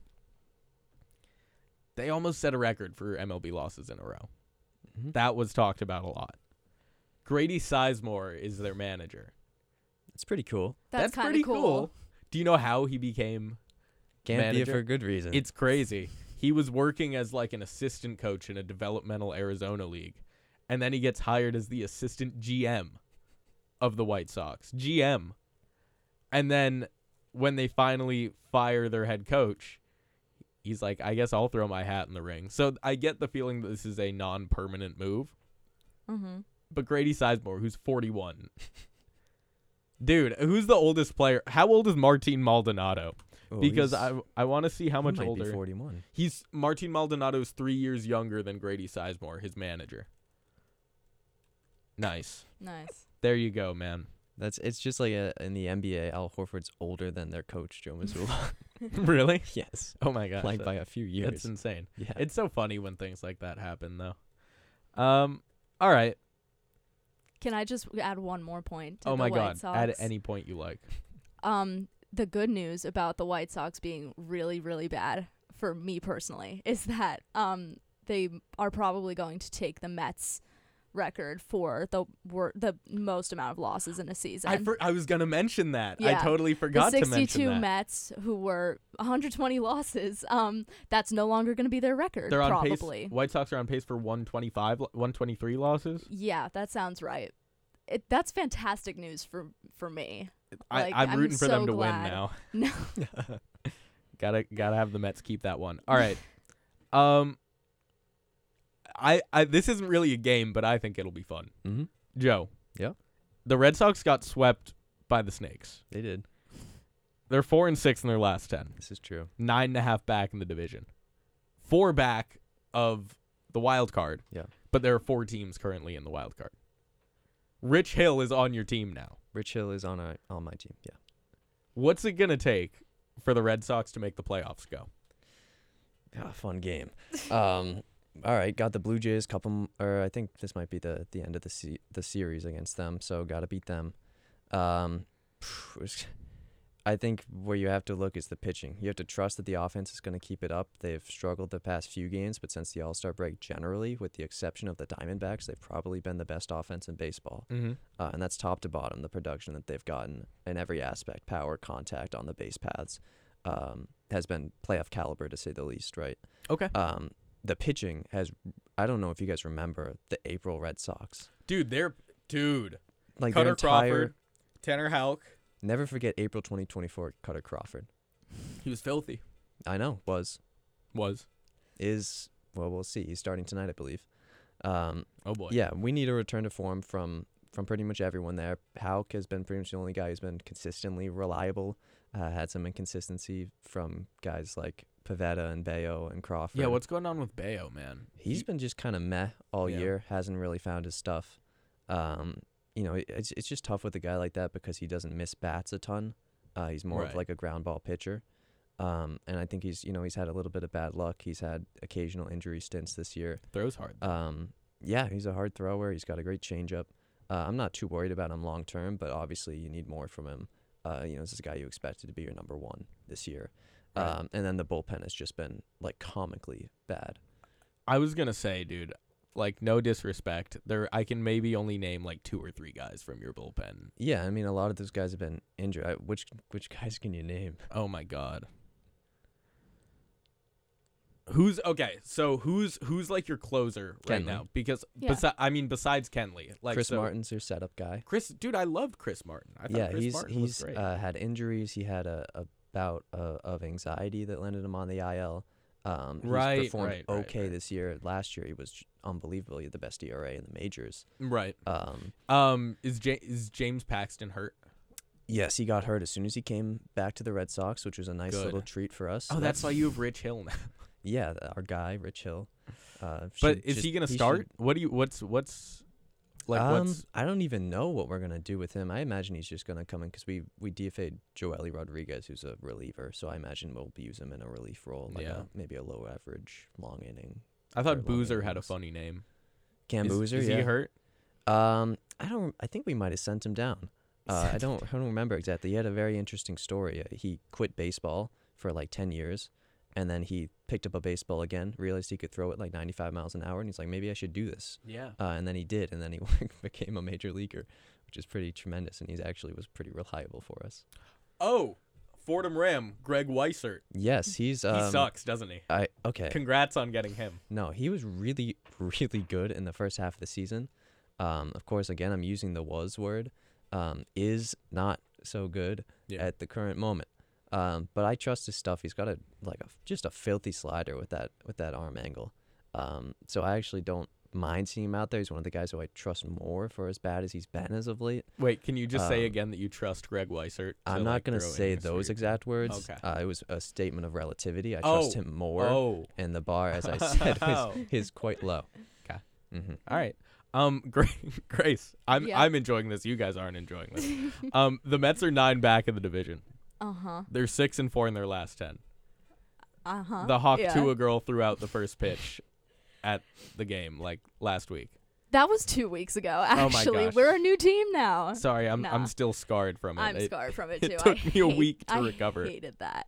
[SPEAKER 5] They almost set a record for MLB losses in a row.
[SPEAKER 6] Mhm.
[SPEAKER 5] That was talked about a lot. Grady Sizemore is their manager.
[SPEAKER 6] It's pretty cool.
[SPEAKER 7] That's kind
[SPEAKER 5] pretty
[SPEAKER 7] of cool.
[SPEAKER 5] Do you know how he became
[SPEAKER 6] Can't be
[SPEAKER 5] manager?
[SPEAKER 6] it for a good reason.
[SPEAKER 5] It's crazy. He was working as like an assistant coach in a developmental Arizona league. And then he gets hired as the assistant GM of the White Sox. GM. And then when they finally fire their head coach, he's like, I guess I'll throw my hat in the ring. So I get the feeling that this is a non-permanent move.
[SPEAKER 7] Mm-hmm.
[SPEAKER 5] but Grady Sizemore, who's 41. Dude, who's the oldest player? How old is Martin Maldonado?
[SPEAKER 6] Oh,
[SPEAKER 5] Because
[SPEAKER 6] he's-
[SPEAKER 5] I want to see how
[SPEAKER 6] he
[SPEAKER 5] much
[SPEAKER 6] might
[SPEAKER 5] older.
[SPEAKER 6] be 41.
[SPEAKER 5] Martin Maldonado's 3 years younger than Grady Sizemore, his manager. Nice.
[SPEAKER 7] Nice.
[SPEAKER 5] There you go, man.
[SPEAKER 6] It's just like in the NBA, Al Horford's older than their coach, Joe Mazzulla.
[SPEAKER 5] Really?
[SPEAKER 6] Yes.
[SPEAKER 5] Oh my gosh.
[SPEAKER 6] Like by a few years.
[SPEAKER 5] That's insane.
[SPEAKER 6] Yeah.
[SPEAKER 5] It's so funny when things like that happen, though. All right.
[SPEAKER 7] Can I just add one more point to
[SPEAKER 5] Oh
[SPEAKER 7] the
[SPEAKER 5] my
[SPEAKER 7] White
[SPEAKER 5] God.
[SPEAKER 7] Sox?
[SPEAKER 5] At any point you like.
[SPEAKER 7] The good news about the White Sox being really, really bad for me personally is that they are probably going to take the Mets record for the most amount of losses in a season.
[SPEAKER 5] I was gonna mention that.
[SPEAKER 7] Yeah.
[SPEAKER 5] I totally forgot
[SPEAKER 7] the
[SPEAKER 5] to mention
[SPEAKER 7] 62
[SPEAKER 5] that.
[SPEAKER 7] Mets, who were 120 losses, that's no longer going to be their record.
[SPEAKER 5] They're on
[SPEAKER 7] probably.
[SPEAKER 5] pace. White Sox are on pace for 123 losses.
[SPEAKER 7] Yeah, that sounds right. That's fantastic news for me. Like,
[SPEAKER 5] I'm
[SPEAKER 7] I'm
[SPEAKER 5] rooting for them
[SPEAKER 7] so
[SPEAKER 5] to
[SPEAKER 7] glad.
[SPEAKER 5] win now.
[SPEAKER 7] No.
[SPEAKER 5] Gotta have the Mets keep that one. All right. I this isn't really a game, but I think it'll be fun.
[SPEAKER 6] Mm-hmm.
[SPEAKER 5] Joe.
[SPEAKER 6] Yeah.
[SPEAKER 5] The Red Sox got swept by the Snakes.
[SPEAKER 6] They did.
[SPEAKER 5] They're 4-6 in their last 10.
[SPEAKER 6] This is true.
[SPEAKER 5] 9.5 back in the division. 4 back of the wild card.
[SPEAKER 6] Yeah.
[SPEAKER 5] But there are 4 teams currently in the wild card. Rich Hill is on your team now.
[SPEAKER 6] Rich Hill is on my team. Yeah.
[SPEAKER 5] What's it gonna take for the Red Sox to make the playoffs go?
[SPEAKER 6] Fun game. All right, got the Blue Jays. I think this might be the end of the series against them. So got to beat them. I think where you have to look is the pitching. You have to trust that the offense is going to keep it up. They've struggled the past few games, but since the All-Star break, generally, with the exception of the Diamondbacks, they've probably been the best offense in baseball.
[SPEAKER 5] Mm-hmm.
[SPEAKER 6] And that's top to bottom, the production that they've gotten in every aspect. Power, contact on the base paths has been playoff caliber, to say the least, right?
[SPEAKER 5] Okay.
[SPEAKER 6] The pitching has, I don't know if you guys remember the April Red Sox.
[SPEAKER 5] Dude.
[SPEAKER 6] Like
[SPEAKER 5] Cutter
[SPEAKER 6] their entire,
[SPEAKER 5] Crawford, Tanner Houck.
[SPEAKER 6] Never forget April 2024, Cutter Crawford.
[SPEAKER 5] He was filthy.
[SPEAKER 6] I know, is, well, we'll see. He's starting tonight, I believe.
[SPEAKER 5] Oh boy.
[SPEAKER 6] Yeah, we need a return to form from pretty much everyone there. Houck has been pretty much the only guy who's been consistently reliable. Had some inconsistency from guys like Pivetta and Bayo and Crawford.
[SPEAKER 5] Yeah, what's going on with Bayo, man?
[SPEAKER 6] He's been just kind of meh all
[SPEAKER 5] Yeah.
[SPEAKER 6] year. Hasn't really found his stuff. It's just tough with a guy like that because he doesn't miss bats a ton. He's more of
[SPEAKER 5] Right.
[SPEAKER 6] like a ground ball pitcher. And I think he's had a little bit of bad luck. He's had occasional injury stints this year.
[SPEAKER 5] Throws hard.
[SPEAKER 6] Yeah, he's a hard thrower. He's got a great changeup. I'm not too worried about him long term, but obviously you need more from him. This is a guy you expected to be your number one this year.
[SPEAKER 5] Right.
[SPEAKER 6] And then the bullpen has just been like comically bad.
[SPEAKER 5] I was gonna say, dude, like no disrespect, I can maybe only name like 2 or 3 guys from your bullpen.
[SPEAKER 6] Yeah, I mean a lot of those guys have been injured. Which guys can you name?
[SPEAKER 5] Oh my god. Who's like your closer right
[SPEAKER 6] Kenley.
[SPEAKER 5] now? Because
[SPEAKER 7] Yeah.
[SPEAKER 5] besides Kenley, like
[SPEAKER 6] Chris
[SPEAKER 5] so-
[SPEAKER 6] Martin's your setup guy.
[SPEAKER 5] Dude, I loved Chris Martin. I thought
[SPEAKER 6] Yeah,
[SPEAKER 5] Chris Martin was
[SPEAKER 6] he's
[SPEAKER 5] great.
[SPEAKER 6] had injuries. He had a bout of anxiety that landed him on the IL. He's performed
[SPEAKER 5] right,
[SPEAKER 6] okay
[SPEAKER 5] right.
[SPEAKER 6] this year. Last year he was unbelievably the best ERA in the majors.
[SPEAKER 5] Right. Is James Paxton hurt?
[SPEAKER 6] Yes, he got hurt as soon as he came back to the Red Sox, which was a nice
[SPEAKER 5] Good.
[SPEAKER 6] little treat for us.
[SPEAKER 5] Oh, that's why you have Rich Hill now.
[SPEAKER 6] Yeah, our guy Rich Hill.
[SPEAKER 5] But is he gonna start? What's
[SPEAKER 6] I don't even know what we're gonna do with him. I imagine he's just gonna come in because we DFA'd Joely Rodriguez, who's a reliever. So I imagine we'll use him in a relief role, like
[SPEAKER 5] Yeah.
[SPEAKER 6] maybe a low average long inning.
[SPEAKER 5] I thought
[SPEAKER 6] Or long
[SPEAKER 5] Boozer had a
[SPEAKER 6] innings.
[SPEAKER 5] funny name.
[SPEAKER 6] Cam
[SPEAKER 5] Is
[SPEAKER 6] Boozer,
[SPEAKER 5] he
[SPEAKER 6] yeah.
[SPEAKER 5] hurt?
[SPEAKER 6] I think we might have sent him down. I don't remember exactly. He had a very interesting story. He quit baseball for like 10 years, and then he picked up a baseball again, realized he could throw it like 95 miles an hour, and he's like, maybe I should do this.
[SPEAKER 5] Yeah.
[SPEAKER 6] And then he did, and then he became a major leaguer, which is pretty tremendous, and he actually was pretty reliable for us.
[SPEAKER 5] Oh, Fordham Ram, Greg Weissert.
[SPEAKER 6] Yes, he's
[SPEAKER 5] He sucks, doesn't he?
[SPEAKER 6] Okay.
[SPEAKER 5] Congrats on getting him.
[SPEAKER 6] No, he was really, really good in the first half of the season. Of course, again, I'm using the was word. Is not so good at the current moment. But I trust his stuff. He's got just a filthy slider with that arm angle. So I actually don't mind seeing him out there. He's one of the guys who I trust more for as bad as he's been as of late.
[SPEAKER 5] Wait, can you just say again that you trust Greg Weissert?
[SPEAKER 6] I'm not going to say those exact words.
[SPEAKER 5] Okay.
[SPEAKER 6] It was a statement of relativity. I trust him more, and the bar, as I said, is quite low.
[SPEAKER 5] Okay.
[SPEAKER 6] Mm-hmm.
[SPEAKER 5] All right. Grace, I'm enjoying this. You guys aren't enjoying this. The Mets are 9 back in the division. They're 6-4 in their last 10. The Hawk Tua girl threw out the first pitch at the game like last week.
[SPEAKER 7] That was 2 weeks ago. Actually,
[SPEAKER 5] Oh my gosh.
[SPEAKER 7] We're a new team now.
[SPEAKER 5] Sorry, I'm still scarred from it.
[SPEAKER 7] I'm scarred from it too.
[SPEAKER 5] It took me a week to recover.
[SPEAKER 7] I hated that.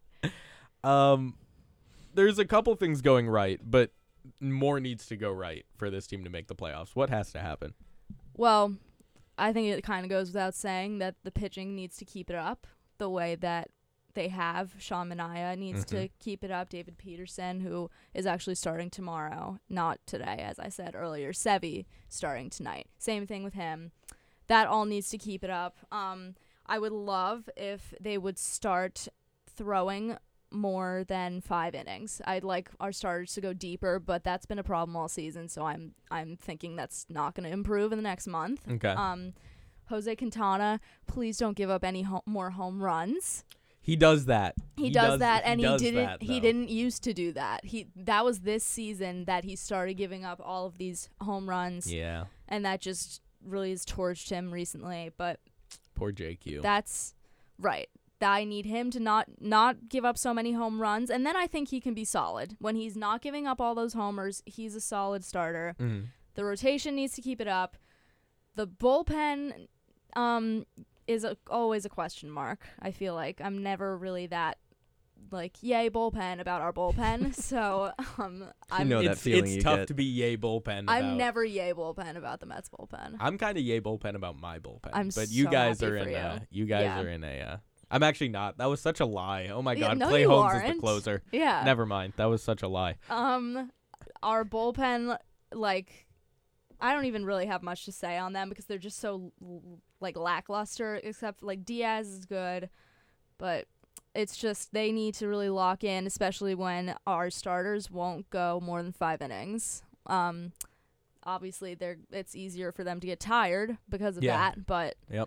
[SPEAKER 5] There's a couple things going right, but more needs to go right for this team to make the playoffs. What has to happen?
[SPEAKER 7] Well, I think it kind of goes without saying that the pitching needs to keep it up the way that they have. Sean Manaea needs to keep it up. David Peterson, who is actually starting tomorrow, not today, as I said earlier. Sevy starting tonight. Same thing with him. That all needs to keep it up. I would love if they would start throwing more than 5 innings. I'd like our starters to go deeper, but that's been a problem all season, so I'm thinking that's not going to improve in the next month.
[SPEAKER 5] Okay.
[SPEAKER 7] Jose Quintana, please don't give up any more home runs.
[SPEAKER 5] He does that.
[SPEAKER 7] He does that, and he
[SPEAKER 5] didn't.
[SPEAKER 7] He didn't used to do that. That was this season that he started giving up all of these home runs.
[SPEAKER 5] Yeah.
[SPEAKER 7] And that just really has torched him recently. But
[SPEAKER 5] poor JQ.
[SPEAKER 7] That's right. I need him to not give up so many home runs, and then I think he can be solid. When he's not giving up all those homers, he's a solid starter.
[SPEAKER 5] Mm-hmm.
[SPEAKER 7] The rotation needs to keep it up. The bullpen is always a question mark. I feel like I'm never really that yay bullpen about our bullpen. So
[SPEAKER 6] I know that feeling
[SPEAKER 5] it's
[SPEAKER 6] you
[SPEAKER 5] tough
[SPEAKER 6] get.
[SPEAKER 5] to be yay bullpen.
[SPEAKER 7] I'm never yay bullpen about the Mets bullpen.
[SPEAKER 5] I'm kind of yay bullpen about my bullpen.
[SPEAKER 7] I'm
[SPEAKER 5] but you
[SPEAKER 7] so
[SPEAKER 5] guys
[SPEAKER 7] happy
[SPEAKER 5] are
[SPEAKER 7] for
[SPEAKER 5] in
[SPEAKER 7] you.
[SPEAKER 5] you guys are in a I'm actually not. That was such a lie. Oh my god,
[SPEAKER 7] no,
[SPEAKER 5] Clay
[SPEAKER 7] you
[SPEAKER 5] Holmes is
[SPEAKER 7] aren't.
[SPEAKER 5] the closer.
[SPEAKER 7] Yeah.
[SPEAKER 5] Never mind. That was such a lie.
[SPEAKER 7] Our bullpen, I don't even really have much to say on them because they're just so lackluster. Except Diaz is good, but it's just they need to really lock in, especially when our starters won't go more than 5 innings. Obviously, it's easier for them to get tired because of that, but
[SPEAKER 5] yep.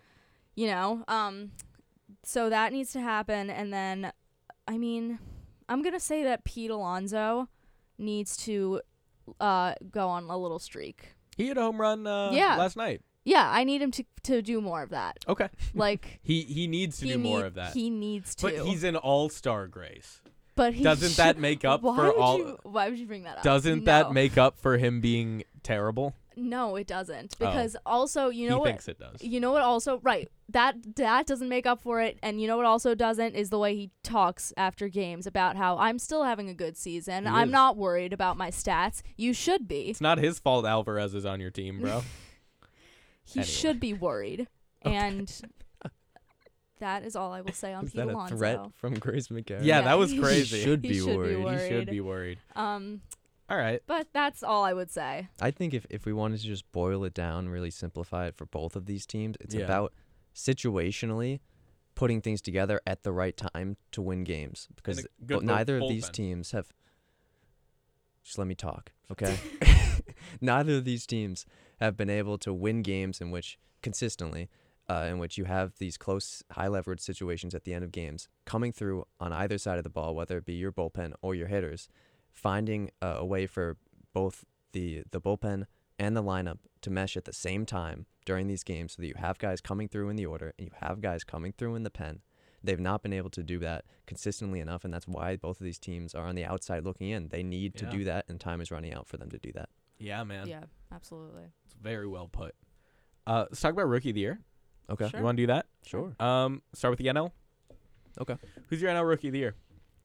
[SPEAKER 7] So that needs to happen, and then, I mean, I'm gonna say that Pete Alonso needs to go on a little streak.
[SPEAKER 5] He had a home run last night.
[SPEAKER 7] Yeah, I need him to do more of that.
[SPEAKER 5] Okay. He needs to do more of that.
[SPEAKER 7] He needs to.
[SPEAKER 5] But he's an all-star, Grace.
[SPEAKER 7] But
[SPEAKER 5] doesn't that make up for all?
[SPEAKER 7] Why would you bring that up?
[SPEAKER 5] Doesn't that make up for him being terrible?
[SPEAKER 7] No, it doesn't. Because also, you know
[SPEAKER 5] he
[SPEAKER 7] what?
[SPEAKER 5] Thinks it does.
[SPEAKER 7] You know what? Also, right? That doesn't make up for it. And you know what? Also doesn't is the way he talks after games about how I'm still having a good season. I'm not worried about my stats. You should be.
[SPEAKER 5] It's not his fault. Alvarez is on your team, bro.
[SPEAKER 7] He should be worried, and that is all I will say on Pete Alonso.
[SPEAKER 6] Is that a threat from Grace McCarron?
[SPEAKER 5] Yeah, that was
[SPEAKER 7] he
[SPEAKER 5] crazy.
[SPEAKER 6] Should be worried.
[SPEAKER 5] He should be worried. All right.
[SPEAKER 7] But that's all I would say.
[SPEAKER 6] I think if we wanted to just boil it down, really simplify it for both of these teams, it's about situationally putting things together at the right time to win games. Because neither of these teams have... Just let me talk, okay? Neither of these teams have been able to win games in which, consistently, in which you have these close, high-leverage situations at the end of games coming through on either side of the ball, whether it be your bullpen or your hitters, finding a way for both the bullpen and the lineup to mesh at the same time during these games so that you have guys coming through in the order and you have guys coming through in the pen. They've not been able to do that consistently enough, and that's why both of these teams are on the outside looking in. They need to do that, and time is running out for them to do that.
[SPEAKER 5] Yeah, man.
[SPEAKER 7] Yeah, absolutely.
[SPEAKER 5] It's very well put. Let's talk about Rookie of the Year.
[SPEAKER 6] Okay.
[SPEAKER 7] Sure.
[SPEAKER 5] You want to do that?
[SPEAKER 6] Sure.
[SPEAKER 5] Start with the NL.
[SPEAKER 6] Okay.
[SPEAKER 5] Who's your NL Rookie of the Year?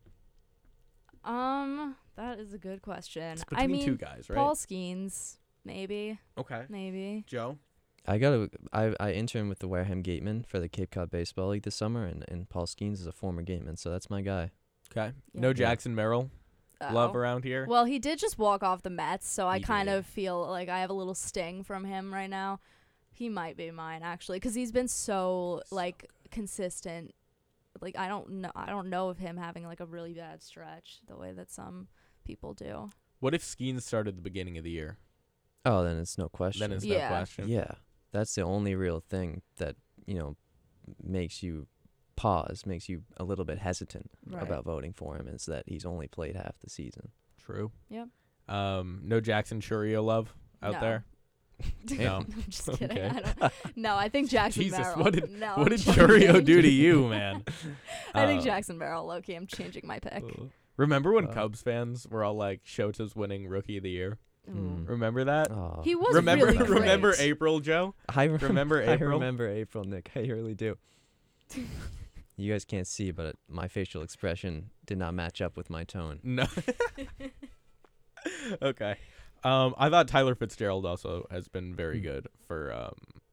[SPEAKER 7] That is a good question.
[SPEAKER 5] It's between 2 guys, right?
[SPEAKER 7] Paul Skeens, maybe.
[SPEAKER 5] Okay.
[SPEAKER 7] Maybe.
[SPEAKER 5] Joe?
[SPEAKER 6] I interned with the Wareham Gatemen for the Cape Cod Baseball League this summer, and Paul Skeens is a former Gateman, so that's my guy.
[SPEAKER 5] Okay.
[SPEAKER 7] Yeah.
[SPEAKER 5] No Jackson Merrill love around here?
[SPEAKER 7] Well, he did just walk off the Mets, so I kind
[SPEAKER 5] did.
[SPEAKER 7] of feel like I have a little sting from him right now. He might be mine, actually, because he's been so consistent. I don't know of him having a really bad stretch the way that some people do.
[SPEAKER 5] What if Skeens started the beginning of the year?
[SPEAKER 6] Oh, then it's no question.
[SPEAKER 5] then it's
[SPEAKER 7] Yeah.
[SPEAKER 5] no question.
[SPEAKER 6] Yeah, that's the only real thing that, makes you pause, makes you a little bit hesitant
[SPEAKER 7] Right.
[SPEAKER 6] about voting for him, is that he's only played half the season.
[SPEAKER 5] True.
[SPEAKER 7] Yep.
[SPEAKER 5] No Jackson Churio love out
[SPEAKER 7] No.
[SPEAKER 5] there. No.
[SPEAKER 7] I'm just kidding.
[SPEAKER 5] Okay.
[SPEAKER 7] I don't. No, I think Jackson
[SPEAKER 5] Jesus,
[SPEAKER 7] Merrill.
[SPEAKER 5] what did
[SPEAKER 7] no,
[SPEAKER 5] what
[SPEAKER 7] I'm
[SPEAKER 5] did
[SPEAKER 7] joking.
[SPEAKER 5] Churio do to you, man?
[SPEAKER 7] I think
[SPEAKER 5] Uh,
[SPEAKER 7] Jackson Merrill. Low-key, I'm changing my pick.
[SPEAKER 5] Remember when Cubs fans were all like, "Shota's winning Rookie of the Year"?
[SPEAKER 7] Ooh.
[SPEAKER 5] Remember that?
[SPEAKER 6] Oh.
[SPEAKER 7] He was
[SPEAKER 5] remember
[SPEAKER 7] really great.
[SPEAKER 5] remember April, Joe?
[SPEAKER 6] I
[SPEAKER 5] Remember
[SPEAKER 6] I
[SPEAKER 5] April?
[SPEAKER 6] remember April, Nick. I really do. You guys can't see, but my facial expression did not match up with my tone.
[SPEAKER 5] No. Okay. I thought Tyler Fitzgerald also has been very good for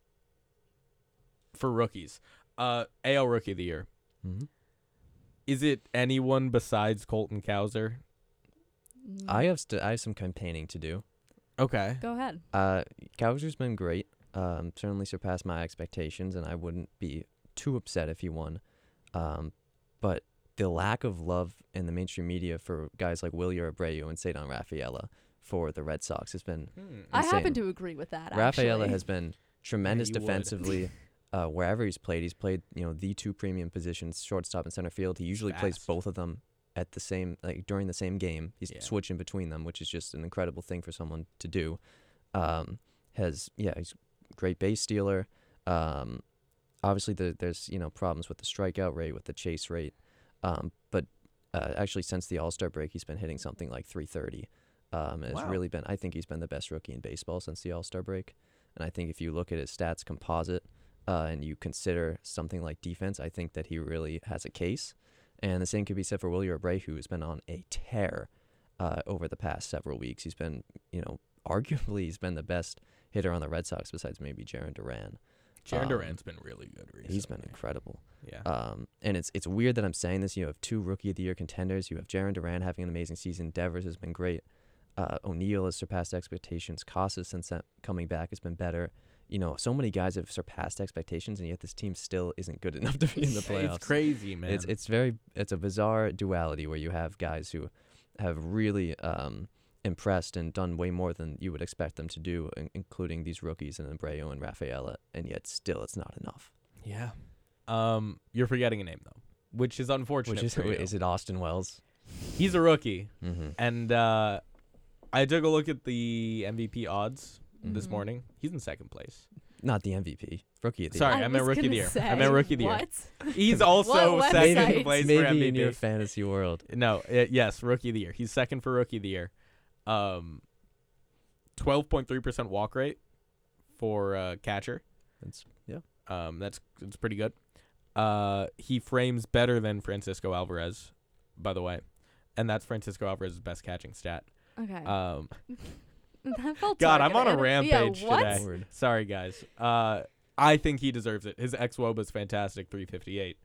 [SPEAKER 5] rookies. AL Rookie of the Year.
[SPEAKER 6] Mm-hmm.
[SPEAKER 5] Is it anyone besides Colton Cowser?
[SPEAKER 6] I have some campaigning to do.
[SPEAKER 5] Okay.
[SPEAKER 7] Go ahead.
[SPEAKER 6] Cowser's been great. Certainly surpassed my expectations, and I wouldn't be too upset if he won. But the lack of love in the mainstream media for guys like Wilyer Abreu and Cedar Rafaela for the Red Sox has been
[SPEAKER 7] I
[SPEAKER 6] insane.
[SPEAKER 7] happen to agree with that.
[SPEAKER 6] Rafaela
[SPEAKER 7] actually.
[SPEAKER 6] has been tremendous
[SPEAKER 5] you would.
[SPEAKER 6] defensively. Wherever he's played, the two premium positions, shortstop and center field. He usually plays
[SPEAKER 5] Fast.
[SPEAKER 6] both of them at the same, during the same game. He's
[SPEAKER 5] Yeah.
[SPEAKER 6] switching between them, which is just an incredible thing for someone to do. He's a great base stealer. Obviously there's problems with the strikeout rate, with the chase rate. But actually since the All-Star break, he's been hitting something like 330. It's really been, I think he's been the best rookie in baseball since the All-Star break. And I think if you look at his stats composite, and you consider something like defense, I think that he really has a case. And the same could be said for Wilyer Abreu, who's been on a tear over the past several weeks. He's been, arguably he's been the best hitter on the Red Sox besides maybe Jarren Duran.
[SPEAKER 5] Jarren Duran's been really good recently.
[SPEAKER 6] He's been incredible.
[SPEAKER 5] Yeah.
[SPEAKER 6] And it's weird that I'm saying this. You have two Rookie of the Year contenders. You have Jarren Duran having an amazing season. Devers has been great. O'Neill has surpassed expectations. Casas, since coming back, has been better. So many guys have surpassed expectations, and yet this team still isn't good enough to be in the playoffs.
[SPEAKER 5] It's crazy, man.
[SPEAKER 6] It's a bizarre duality where you have guys who have really impressed and done way more than you would expect them to do, including these rookies and Abreu and Rafaela, and yet still it's not enough.
[SPEAKER 5] Yeah. You're forgetting a name though, which is unfortunate. for you.
[SPEAKER 6] Is it Austin Wells?
[SPEAKER 5] He's a rookie,
[SPEAKER 6] Mm-hmm.
[SPEAKER 5] and I took a look at the MVP odds this morning. He's in second place.
[SPEAKER 6] Not the MVP, Rookie of the
[SPEAKER 5] Sorry,
[SPEAKER 6] Year.
[SPEAKER 5] I meant
[SPEAKER 7] was
[SPEAKER 5] Rookie of the
[SPEAKER 7] gonna
[SPEAKER 5] Year. I
[SPEAKER 7] say,
[SPEAKER 5] meant Rookie of the Year.
[SPEAKER 7] what?
[SPEAKER 5] He's also
[SPEAKER 7] What
[SPEAKER 5] second
[SPEAKER 7] website?
[SPEAKER 5] place for
[SPEAKER 6] Maybe
[SPEAKER 5] MVP.
[SPEAKER 6] in your fantasy world.
[SPEAKER 5] No, yes, Rookie of the Year. He's second for Rookie of the Year. 12.3% walk rate for catcher.
[SPEAKER 6] That's
[SPEAKER 5] That's pretty good. He frames better than Francisco Alvarez, by the way, and that's Francisco Alvarez's best catching stat.
[SPEAKER 7] Okay. That felt
[SPEAKER 5] God, I'm on a
[SPEAKER 7] targeted.
[SPEAKER 5] rampage
[SPEAKER 7] Yeah, what?
[SPEAKER 5] today.
[SPEAKER 6] Word.
[SPEAKER 5] Sorry, guys. I think he deserves it. His ex-woba's fantastic, 358.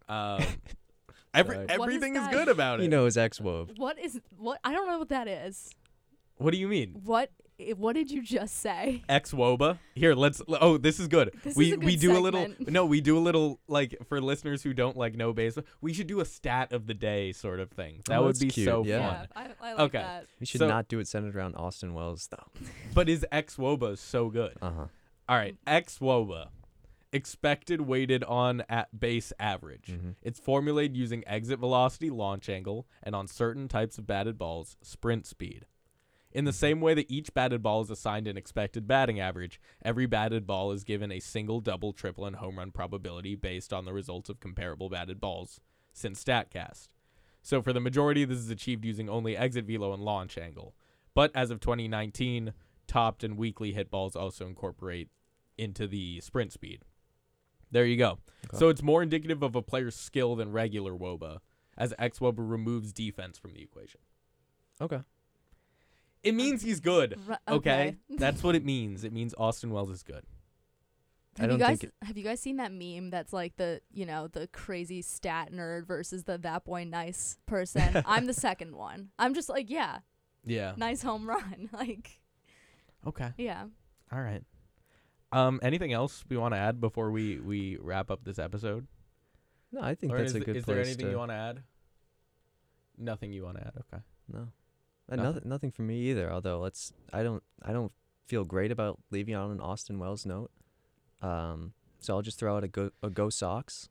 [SPEAKER 5] Everything is
[SPEAKER 7] that?
[SPEAKER 5] good about it.
[SPEAKER 6] He knows ex-wob.
[SPEAKER 7] What is what? I don't know what that is.
[SPEAKER 5] What do you mean?
[SPEAKER 7] What did you just say?
[SPEAKER 5] Ex-woba? Here, let's. Oh, this is good.
[SPEAKER 7] This
[SPEAKER 5] we
[SPEAKER 7] is a good
[SPEAKER 5] we do a little.
[SPEAKER 7] segment.
[SPEAKER 5] No, we do a little like for listeners who don't know baseball. We should do a stat of the day sort of thing. That
[SPEAKER 6] Oh,
[SPEAKER 5] would
[SPEAKER 6] that's
[SPEAKER 5] be
[SPEAKER 6] cute,
[SPEAKER 5] so
[SPEAKER 6] yeah.
[SPEAKER 5] fun.
[SPEAKER 7] I like
[SPEAKER 5] Okay.
[SPEAKER 7] that.
[SPEAKER 6] We should
[SPEAKER 5] So-
[SPEAKER 6] not do it centered around Austin Wells, though.
[SPEAKER 5] But his ex-woba is so good.
[SPEAKER 6] Uh-huh.
[SPEAKER 5] All right, ex-woba. Expected weighted on at base average.
[SPEAKER 6] Mm-hmm.
[SPEAKER 5] It's formulated using exit velocity, launch angle, and on certain types of batted balls, sprint speed. In the same way that each batted ball is assigned an expected batting average, every batted ball is given a single, double, triple, and home run probability based on the results of comparable batted balls, since StatCast. So for the majority, this is achieved using only exit velo and launch angle. But as of 2019, topped and weekly hit balls also incorporate into the sprint speed. There you go.
[SPEAKER 6] Okay.
[SPEAKER 5] So it's more indicative of a player's skill than regular WOBA, as ex-WOBA removes defense from the equation.
[SPEAKER 6] Okay.
[SPEAKER 5] It means he's good. Okay?
[SPEAKER 7] Okay.
[SPEAKER 5] That's what it means. It means Austin Wells is good.
[SPEAKER 6] I don't think
[SPEAKER 7] Have you guys seen that meme that's like the crazy stat nerd versus that boy nice person? I'm the second one. I'm just like, yeah,
[SPEAKER 5] Yeah.
[SPEAKER 7] nice home run. Like,
[SPEAKER 5] Okay.
[SPEAKER 7] yeah.
[SPEAKER 5] All right. Anything else we want to add before we wrap up this episode?
[SPEAKER 6] No, I think
[SPEAKER 5] Or
[SPEAKER 6] that's a good
[SPEAKER 5] is
[SPEAKER 6] place
[SPEAKER 5] there anything
[SPEAKER 6] to.
[SPEAKER 5] you want to add? Nothing you want to add. Okay.
[SPEAKER 6] No,
[SPEAKER 5] Nothing?
[SPEAKER 6] nothing for me either. Although I don't feel great about leaving on an Austin Wells note. So I'll just throw out a go Sox.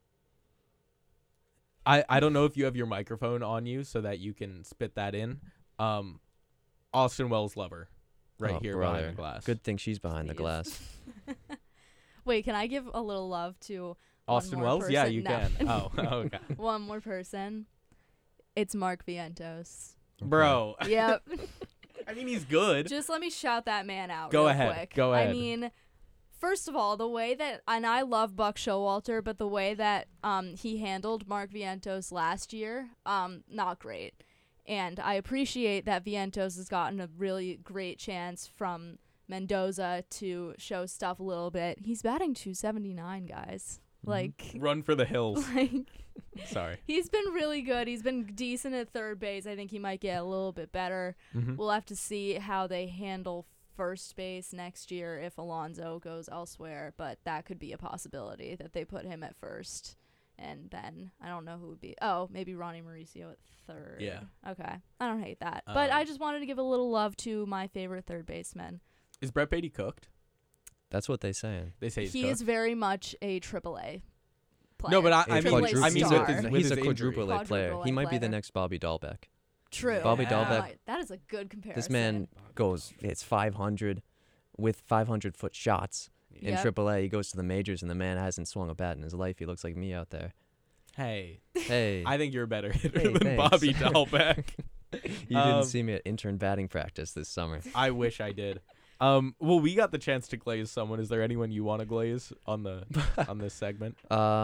[SPEAKER 5] I don't know if you have your microphone on you so that you can spit that in. Austin Wells lover, right here behind the glass.
[SPEAKER 6] Good thing she's behind the
[SPEAKER 7] Please.
[SPEAKER 6] glass.
[SPEAKER 7] Wait, can I give a little love to
[SPEAKER 5] Austin
[SPEAKER 7] one more
[SPEAKER 5] Wells? Yeah,
[SPEAKER 7] person?
[SPEAKER 5] you
[SPEAKER 7] No.
[SPEAKER 5] can. Oh, okay.
[SPEAKER 7] One more person. It's Mark Vientos.
[SPEAKER 5] Bro,
[SPEAKER 7] Yep.
[SPEAKER 5] I mean, he's good.
[SPEAKER 7] Just let me shout that man out
[SPEAKER 5] Go
[SPEAKER 7] real
[SPEAKER 5] ahead.
[SPEAKER 7] quick.
[SPEAKER 5] Go ahead.
[SPEAKER 7] I mean, first of all, the way that, and I love Buck Showalter, but the way that he handled Mark Vientos last year, not great. And I appreciate that Vientos has gotten a really great chance from Mendoza to show stuff a little bit. He's batting .279, guys. Like,
[SPEAKER 5] Run for the hills.
[SPEAKER 7] like
[SPEAKER 5] Sorry.
[SPEAKER 7] he's been really good. He's been decent at third base. I think he might get a little bit better.
[SPEAKER 5] Mhm.
[SPEAKER 7] We'll have to see how they handle first base next year if Alonso goes elsewhere, but that could be a possibility that they put him at first. And then I don't know who would be. Oh, maybe Ronnie Mauricio at third.
[SPEAKER 5] Yeah.
[SPEAKER 7] Okay. I don't hate that. But I just wanted to give a little love to my favorite third baseman.
[SPEAKER 5] Is Brett Beatty cooked?
[SPEAKER 6] That's what they saying.
[SPEAKER 5] They say he's
[SPEAKER 7] He
[SPEAKER 5] cooked.
[SPEAKER 7] is very much a AAA player.
[SPEAKER 5] No, but I
[SPEAKER 6] A
[SPEAKER 5] mean,
[SPEAKER 7] Triple A
[SPEAKER 5] I mean,
[SPEAKER 7] star.
[SPEAKER 5] with his, with
[SPEAKER 6] he's
[SPEAKER 5] his
[SPEAKER 6] a quadruple A player.
[SPEAKER 7] Quadruple A
[SPEAKER 6] He might be the
[SPEAKER 7] player.
[SPEAKER 6] next Bobby Dahlbeck.
[SPEAKER 7] True.
[SPEAKER 6] Bobby
[SPEAKER 5] Yeah.
[SPEAKER 6] Dahlbeck.
[SPEAKER 7] That is a good comparison.
[SPEAKER 6] This man hits 500 with 500-foot shots in
[SPEAKER 7] Yep.
[SPEAKER 6] AAA. He goes to the majors, and the man hasn't swung a bat in his life. He looks like me out there.
[SPEAKER 5] Hey,
[SPEAKER 6] Hey,
[SPEAKER 5] I think you're a better hitter
[SPEAKER 6] Hey,
[SPEAKER 5] than
[SPEAKER 6] thanks.
[SPEAKER 5] Bobby Dahlbeck.
[SPEAKER 6] you didn't see me at intern batting practice this summer.
[SPEAKER 5] I wish I did. Well, we got the chance to glaze someone. Is there anyone you want to glaze on the on this segment?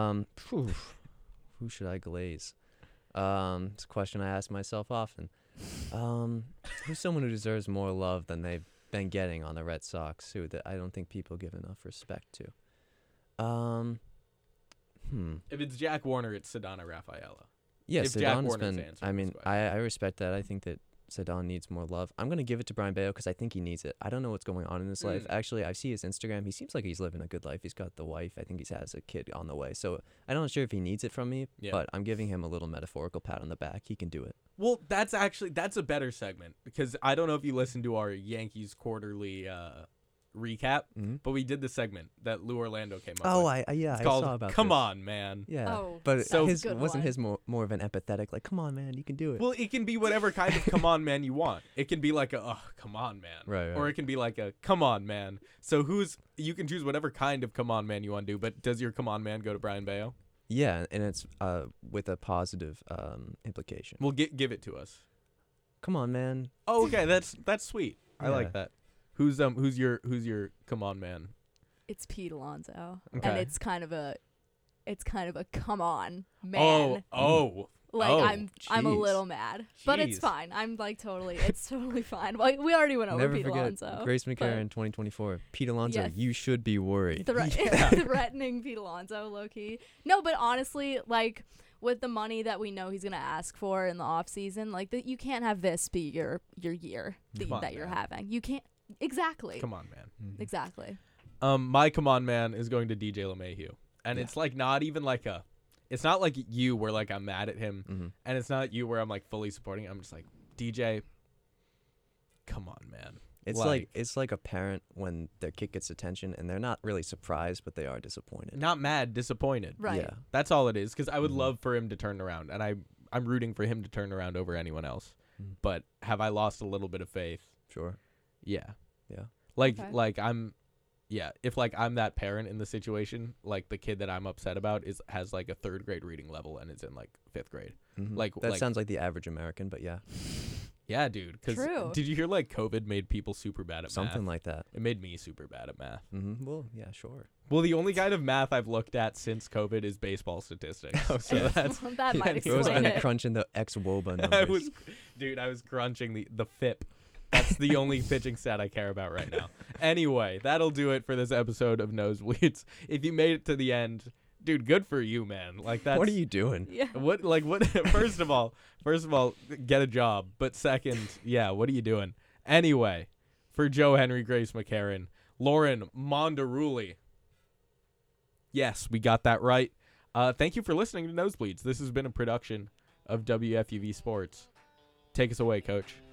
[SPEAKER 6] Who should I glaze? It's a question I ask myself often. Who's someone who deserves more love than they've been getting on the Red Sox, who that I don't think people give enough respect to?
[SPEAKER 5] If it's Jack Warner, it's Sedano Rafaela.
[SPEAKER 6] Yeah,
[SPEAKER 5] If Jack
[SPEAKER 6] Sedon's
[SPEAKER 5] Warner's
[SPEAKER 6] been.
[SPEAKER 5] answer
[SPEAKER 6] I
[SPEAKER 5] was
[SPEAKER 6] mean,
[SPEAKER 5] correct.
[SPEAKER 6] I respect that. I think that Sedon needs more love. I'm gonna give it to Brian Bayo because I think he needs it. I don't know what's going on in his life. Actually, I see his Instagram. He seems like he's living a good life. He's got the wife. I think he has a kid on the way. So I'm not sure if he needs it from me,
[SPEAKER 5] Yeah.
[SPEAKER 6] but I'm giving him a little metaphorical pat on the back. He can do it.
[SPEAKER 5] Well, that's a better segment because I don't know if you listened to our Yankees quarterly recap, but we did the segment that Lou Orlando came up
[SPEAKER 6] Oh,
[SPEAKER 5] with.
[SPEAKER 6] I
[SPEAKER 5] It's called
[SPEAKER 6] saw about
[SPEAKER 5] Come
[SPEAKER 6] this.
[SPEAKER 5] On, Man.
[SPEAKER 6] Yeah,
[SPEAKER 7] Oh,
[SPEAKER 6] but
[SPEAKER 5] So-
[SPEAKER 6] his
[SPEAKER 7] Good
[SPEAKER 6] wasn't
[SPEAKER 7] one.
[SPEAKER 6] his more of an empathetic like, come on, man, you can do it.
[SPEAKER 5] Well, it can be whatever kind of come on, man you want. It can be like a, oh, come on, man.
[SPEAKER 6] Right.
[SPEAKER 5] Or it can be like a, come on, man. So you can choose whatever kind of come on, man you want to do, but does your come on, man go to Brian Bayo?
[SPEAKER 6] Yeah, and it's with a positive implication.
[SPEAKER 5] Well, give it to us.
[SPEAKER 6] Come on, man.
[SPEAKER 5] Oh, okay, that's sweet. I
[SPEAKER 6] Yeah.
[SPEAKER 5] like that. Who's your come on, man?
[SPEAKER 7] It's Pete Alonso,
[SPEAKER 5] Okay.
[SPEAKER 7] and it's kind of a come on, man.
[SPEAKER 5] Oh.
[SPEAKER 7] Like
[SPEAKER 5] oh,
[SPEAKER 7] I'm a
[SPEAKER 6] jeez.
[SPEAKER 7] little mad, but it's
[SPEAKER 5] Jeez.
[SPEAKER 7] fine. I'm like it's totally fine. Like we already went over
[SPEAKER 6] Never
[SPEAKER 7] Pete
[SPEAKER 6] forget
[SPEAKER 7] Alonso.
[SPEAKER 6] Grace
[SPEAKER 7] but
[SPEAKER 6] McCarron 2024. Pete Alonso,
[SPEAKER 7] Yes.
[SPEAKER 6] you should be worried.
[SPEAKER 7] Threatening Pete Alonso, low key. No, but honestly, like with the money that we know he's gonna ask for in the off season, like you can't have this be your year
[SPEAKER 5] Come on,
[SPEAKER 7] that you're
[SPEAKER 5] man.
[SPEAKER 7] having. You can't exactly.
[SPEAKER 5] Come on, man.
[SPEAKER 7] Exactly.
[SPEAKER 5] My come on, man is going to DJ LeMahieu, and it's like not even like a. It's not like you where like I'm mad at him, and it's not you where I'm like fully supporting him. I'm just like DJ. Come on, man.
[SPEAKER 6] It's like a parent when their kid gets attention and they're not really surprised, but they are disappointed.
[SPEAKER 5] not mad, disappointed.
[SPEAKER 7] Right.
[SPEAKER 6] Yeah.
[SPEAKER 5] That's all it is. Because I would love for him to turn around, and I'm rooting for him to turn around over anyone else. But have I lost a little bit of faith?
[SPEAKER 6] Sure.
[SPEAKER 5] Yeah.
[SPEAKER 6] Yeah.
[SPEAKER 5] If like I'm that parent in the situation, like the kid that I'm upset about has like a 3rd grade reading level and is in like 5th grade. Like
[SPEAKER 6] That sounds like the average American, but yeah,
[SPEAKER 5] yeah, dude. Because
[SPEAKER 7] True.
[SPEAKER 5] did you hear like COVID made people super bad at
[SPEAKER 6] something
[SPEAKER 5] math?
[SPEAKER 6] like that.
[SPEAKER 5] It made me super bad at math.
[SPEAKER 6] Well, yeah, sure.
[SPEAKER 5] Well, the only kind of math I've looked at since COVID is baseball statistics. So that's
[SPEAKER 7] that might
[SPEAKER 5] yeah,
[SPEAKER 6] Rose
[SPEAKER 7] explain
[SPEAKER 6] been
[SPEAKER 7] it.
[SPEAKER 6] crunching the ex-WOBA
[SPEAKER 5] I
[SPEAKER 6] numbers.
[SPEAKER 5] was crunching the FIP. That's the only pitching stat I care about right now. Anyway, that'll do it for this episode of Nosebleeds. If you made it to the end, dude, good for you, man. Like that's
[SPEAKER 6] What are you doing?
[SPEAKER 7] Yeah.
[SPEAKER 5] what first of all, get a job. But second, yeah, what are you doing? Anyway, for Joe Henry, Grace McCarron, Lauren Mondaruli. Yes, we got that right. Thank you for listening to Nosebleeds. This has been a production of WFUV Sports. Take us away, Coach.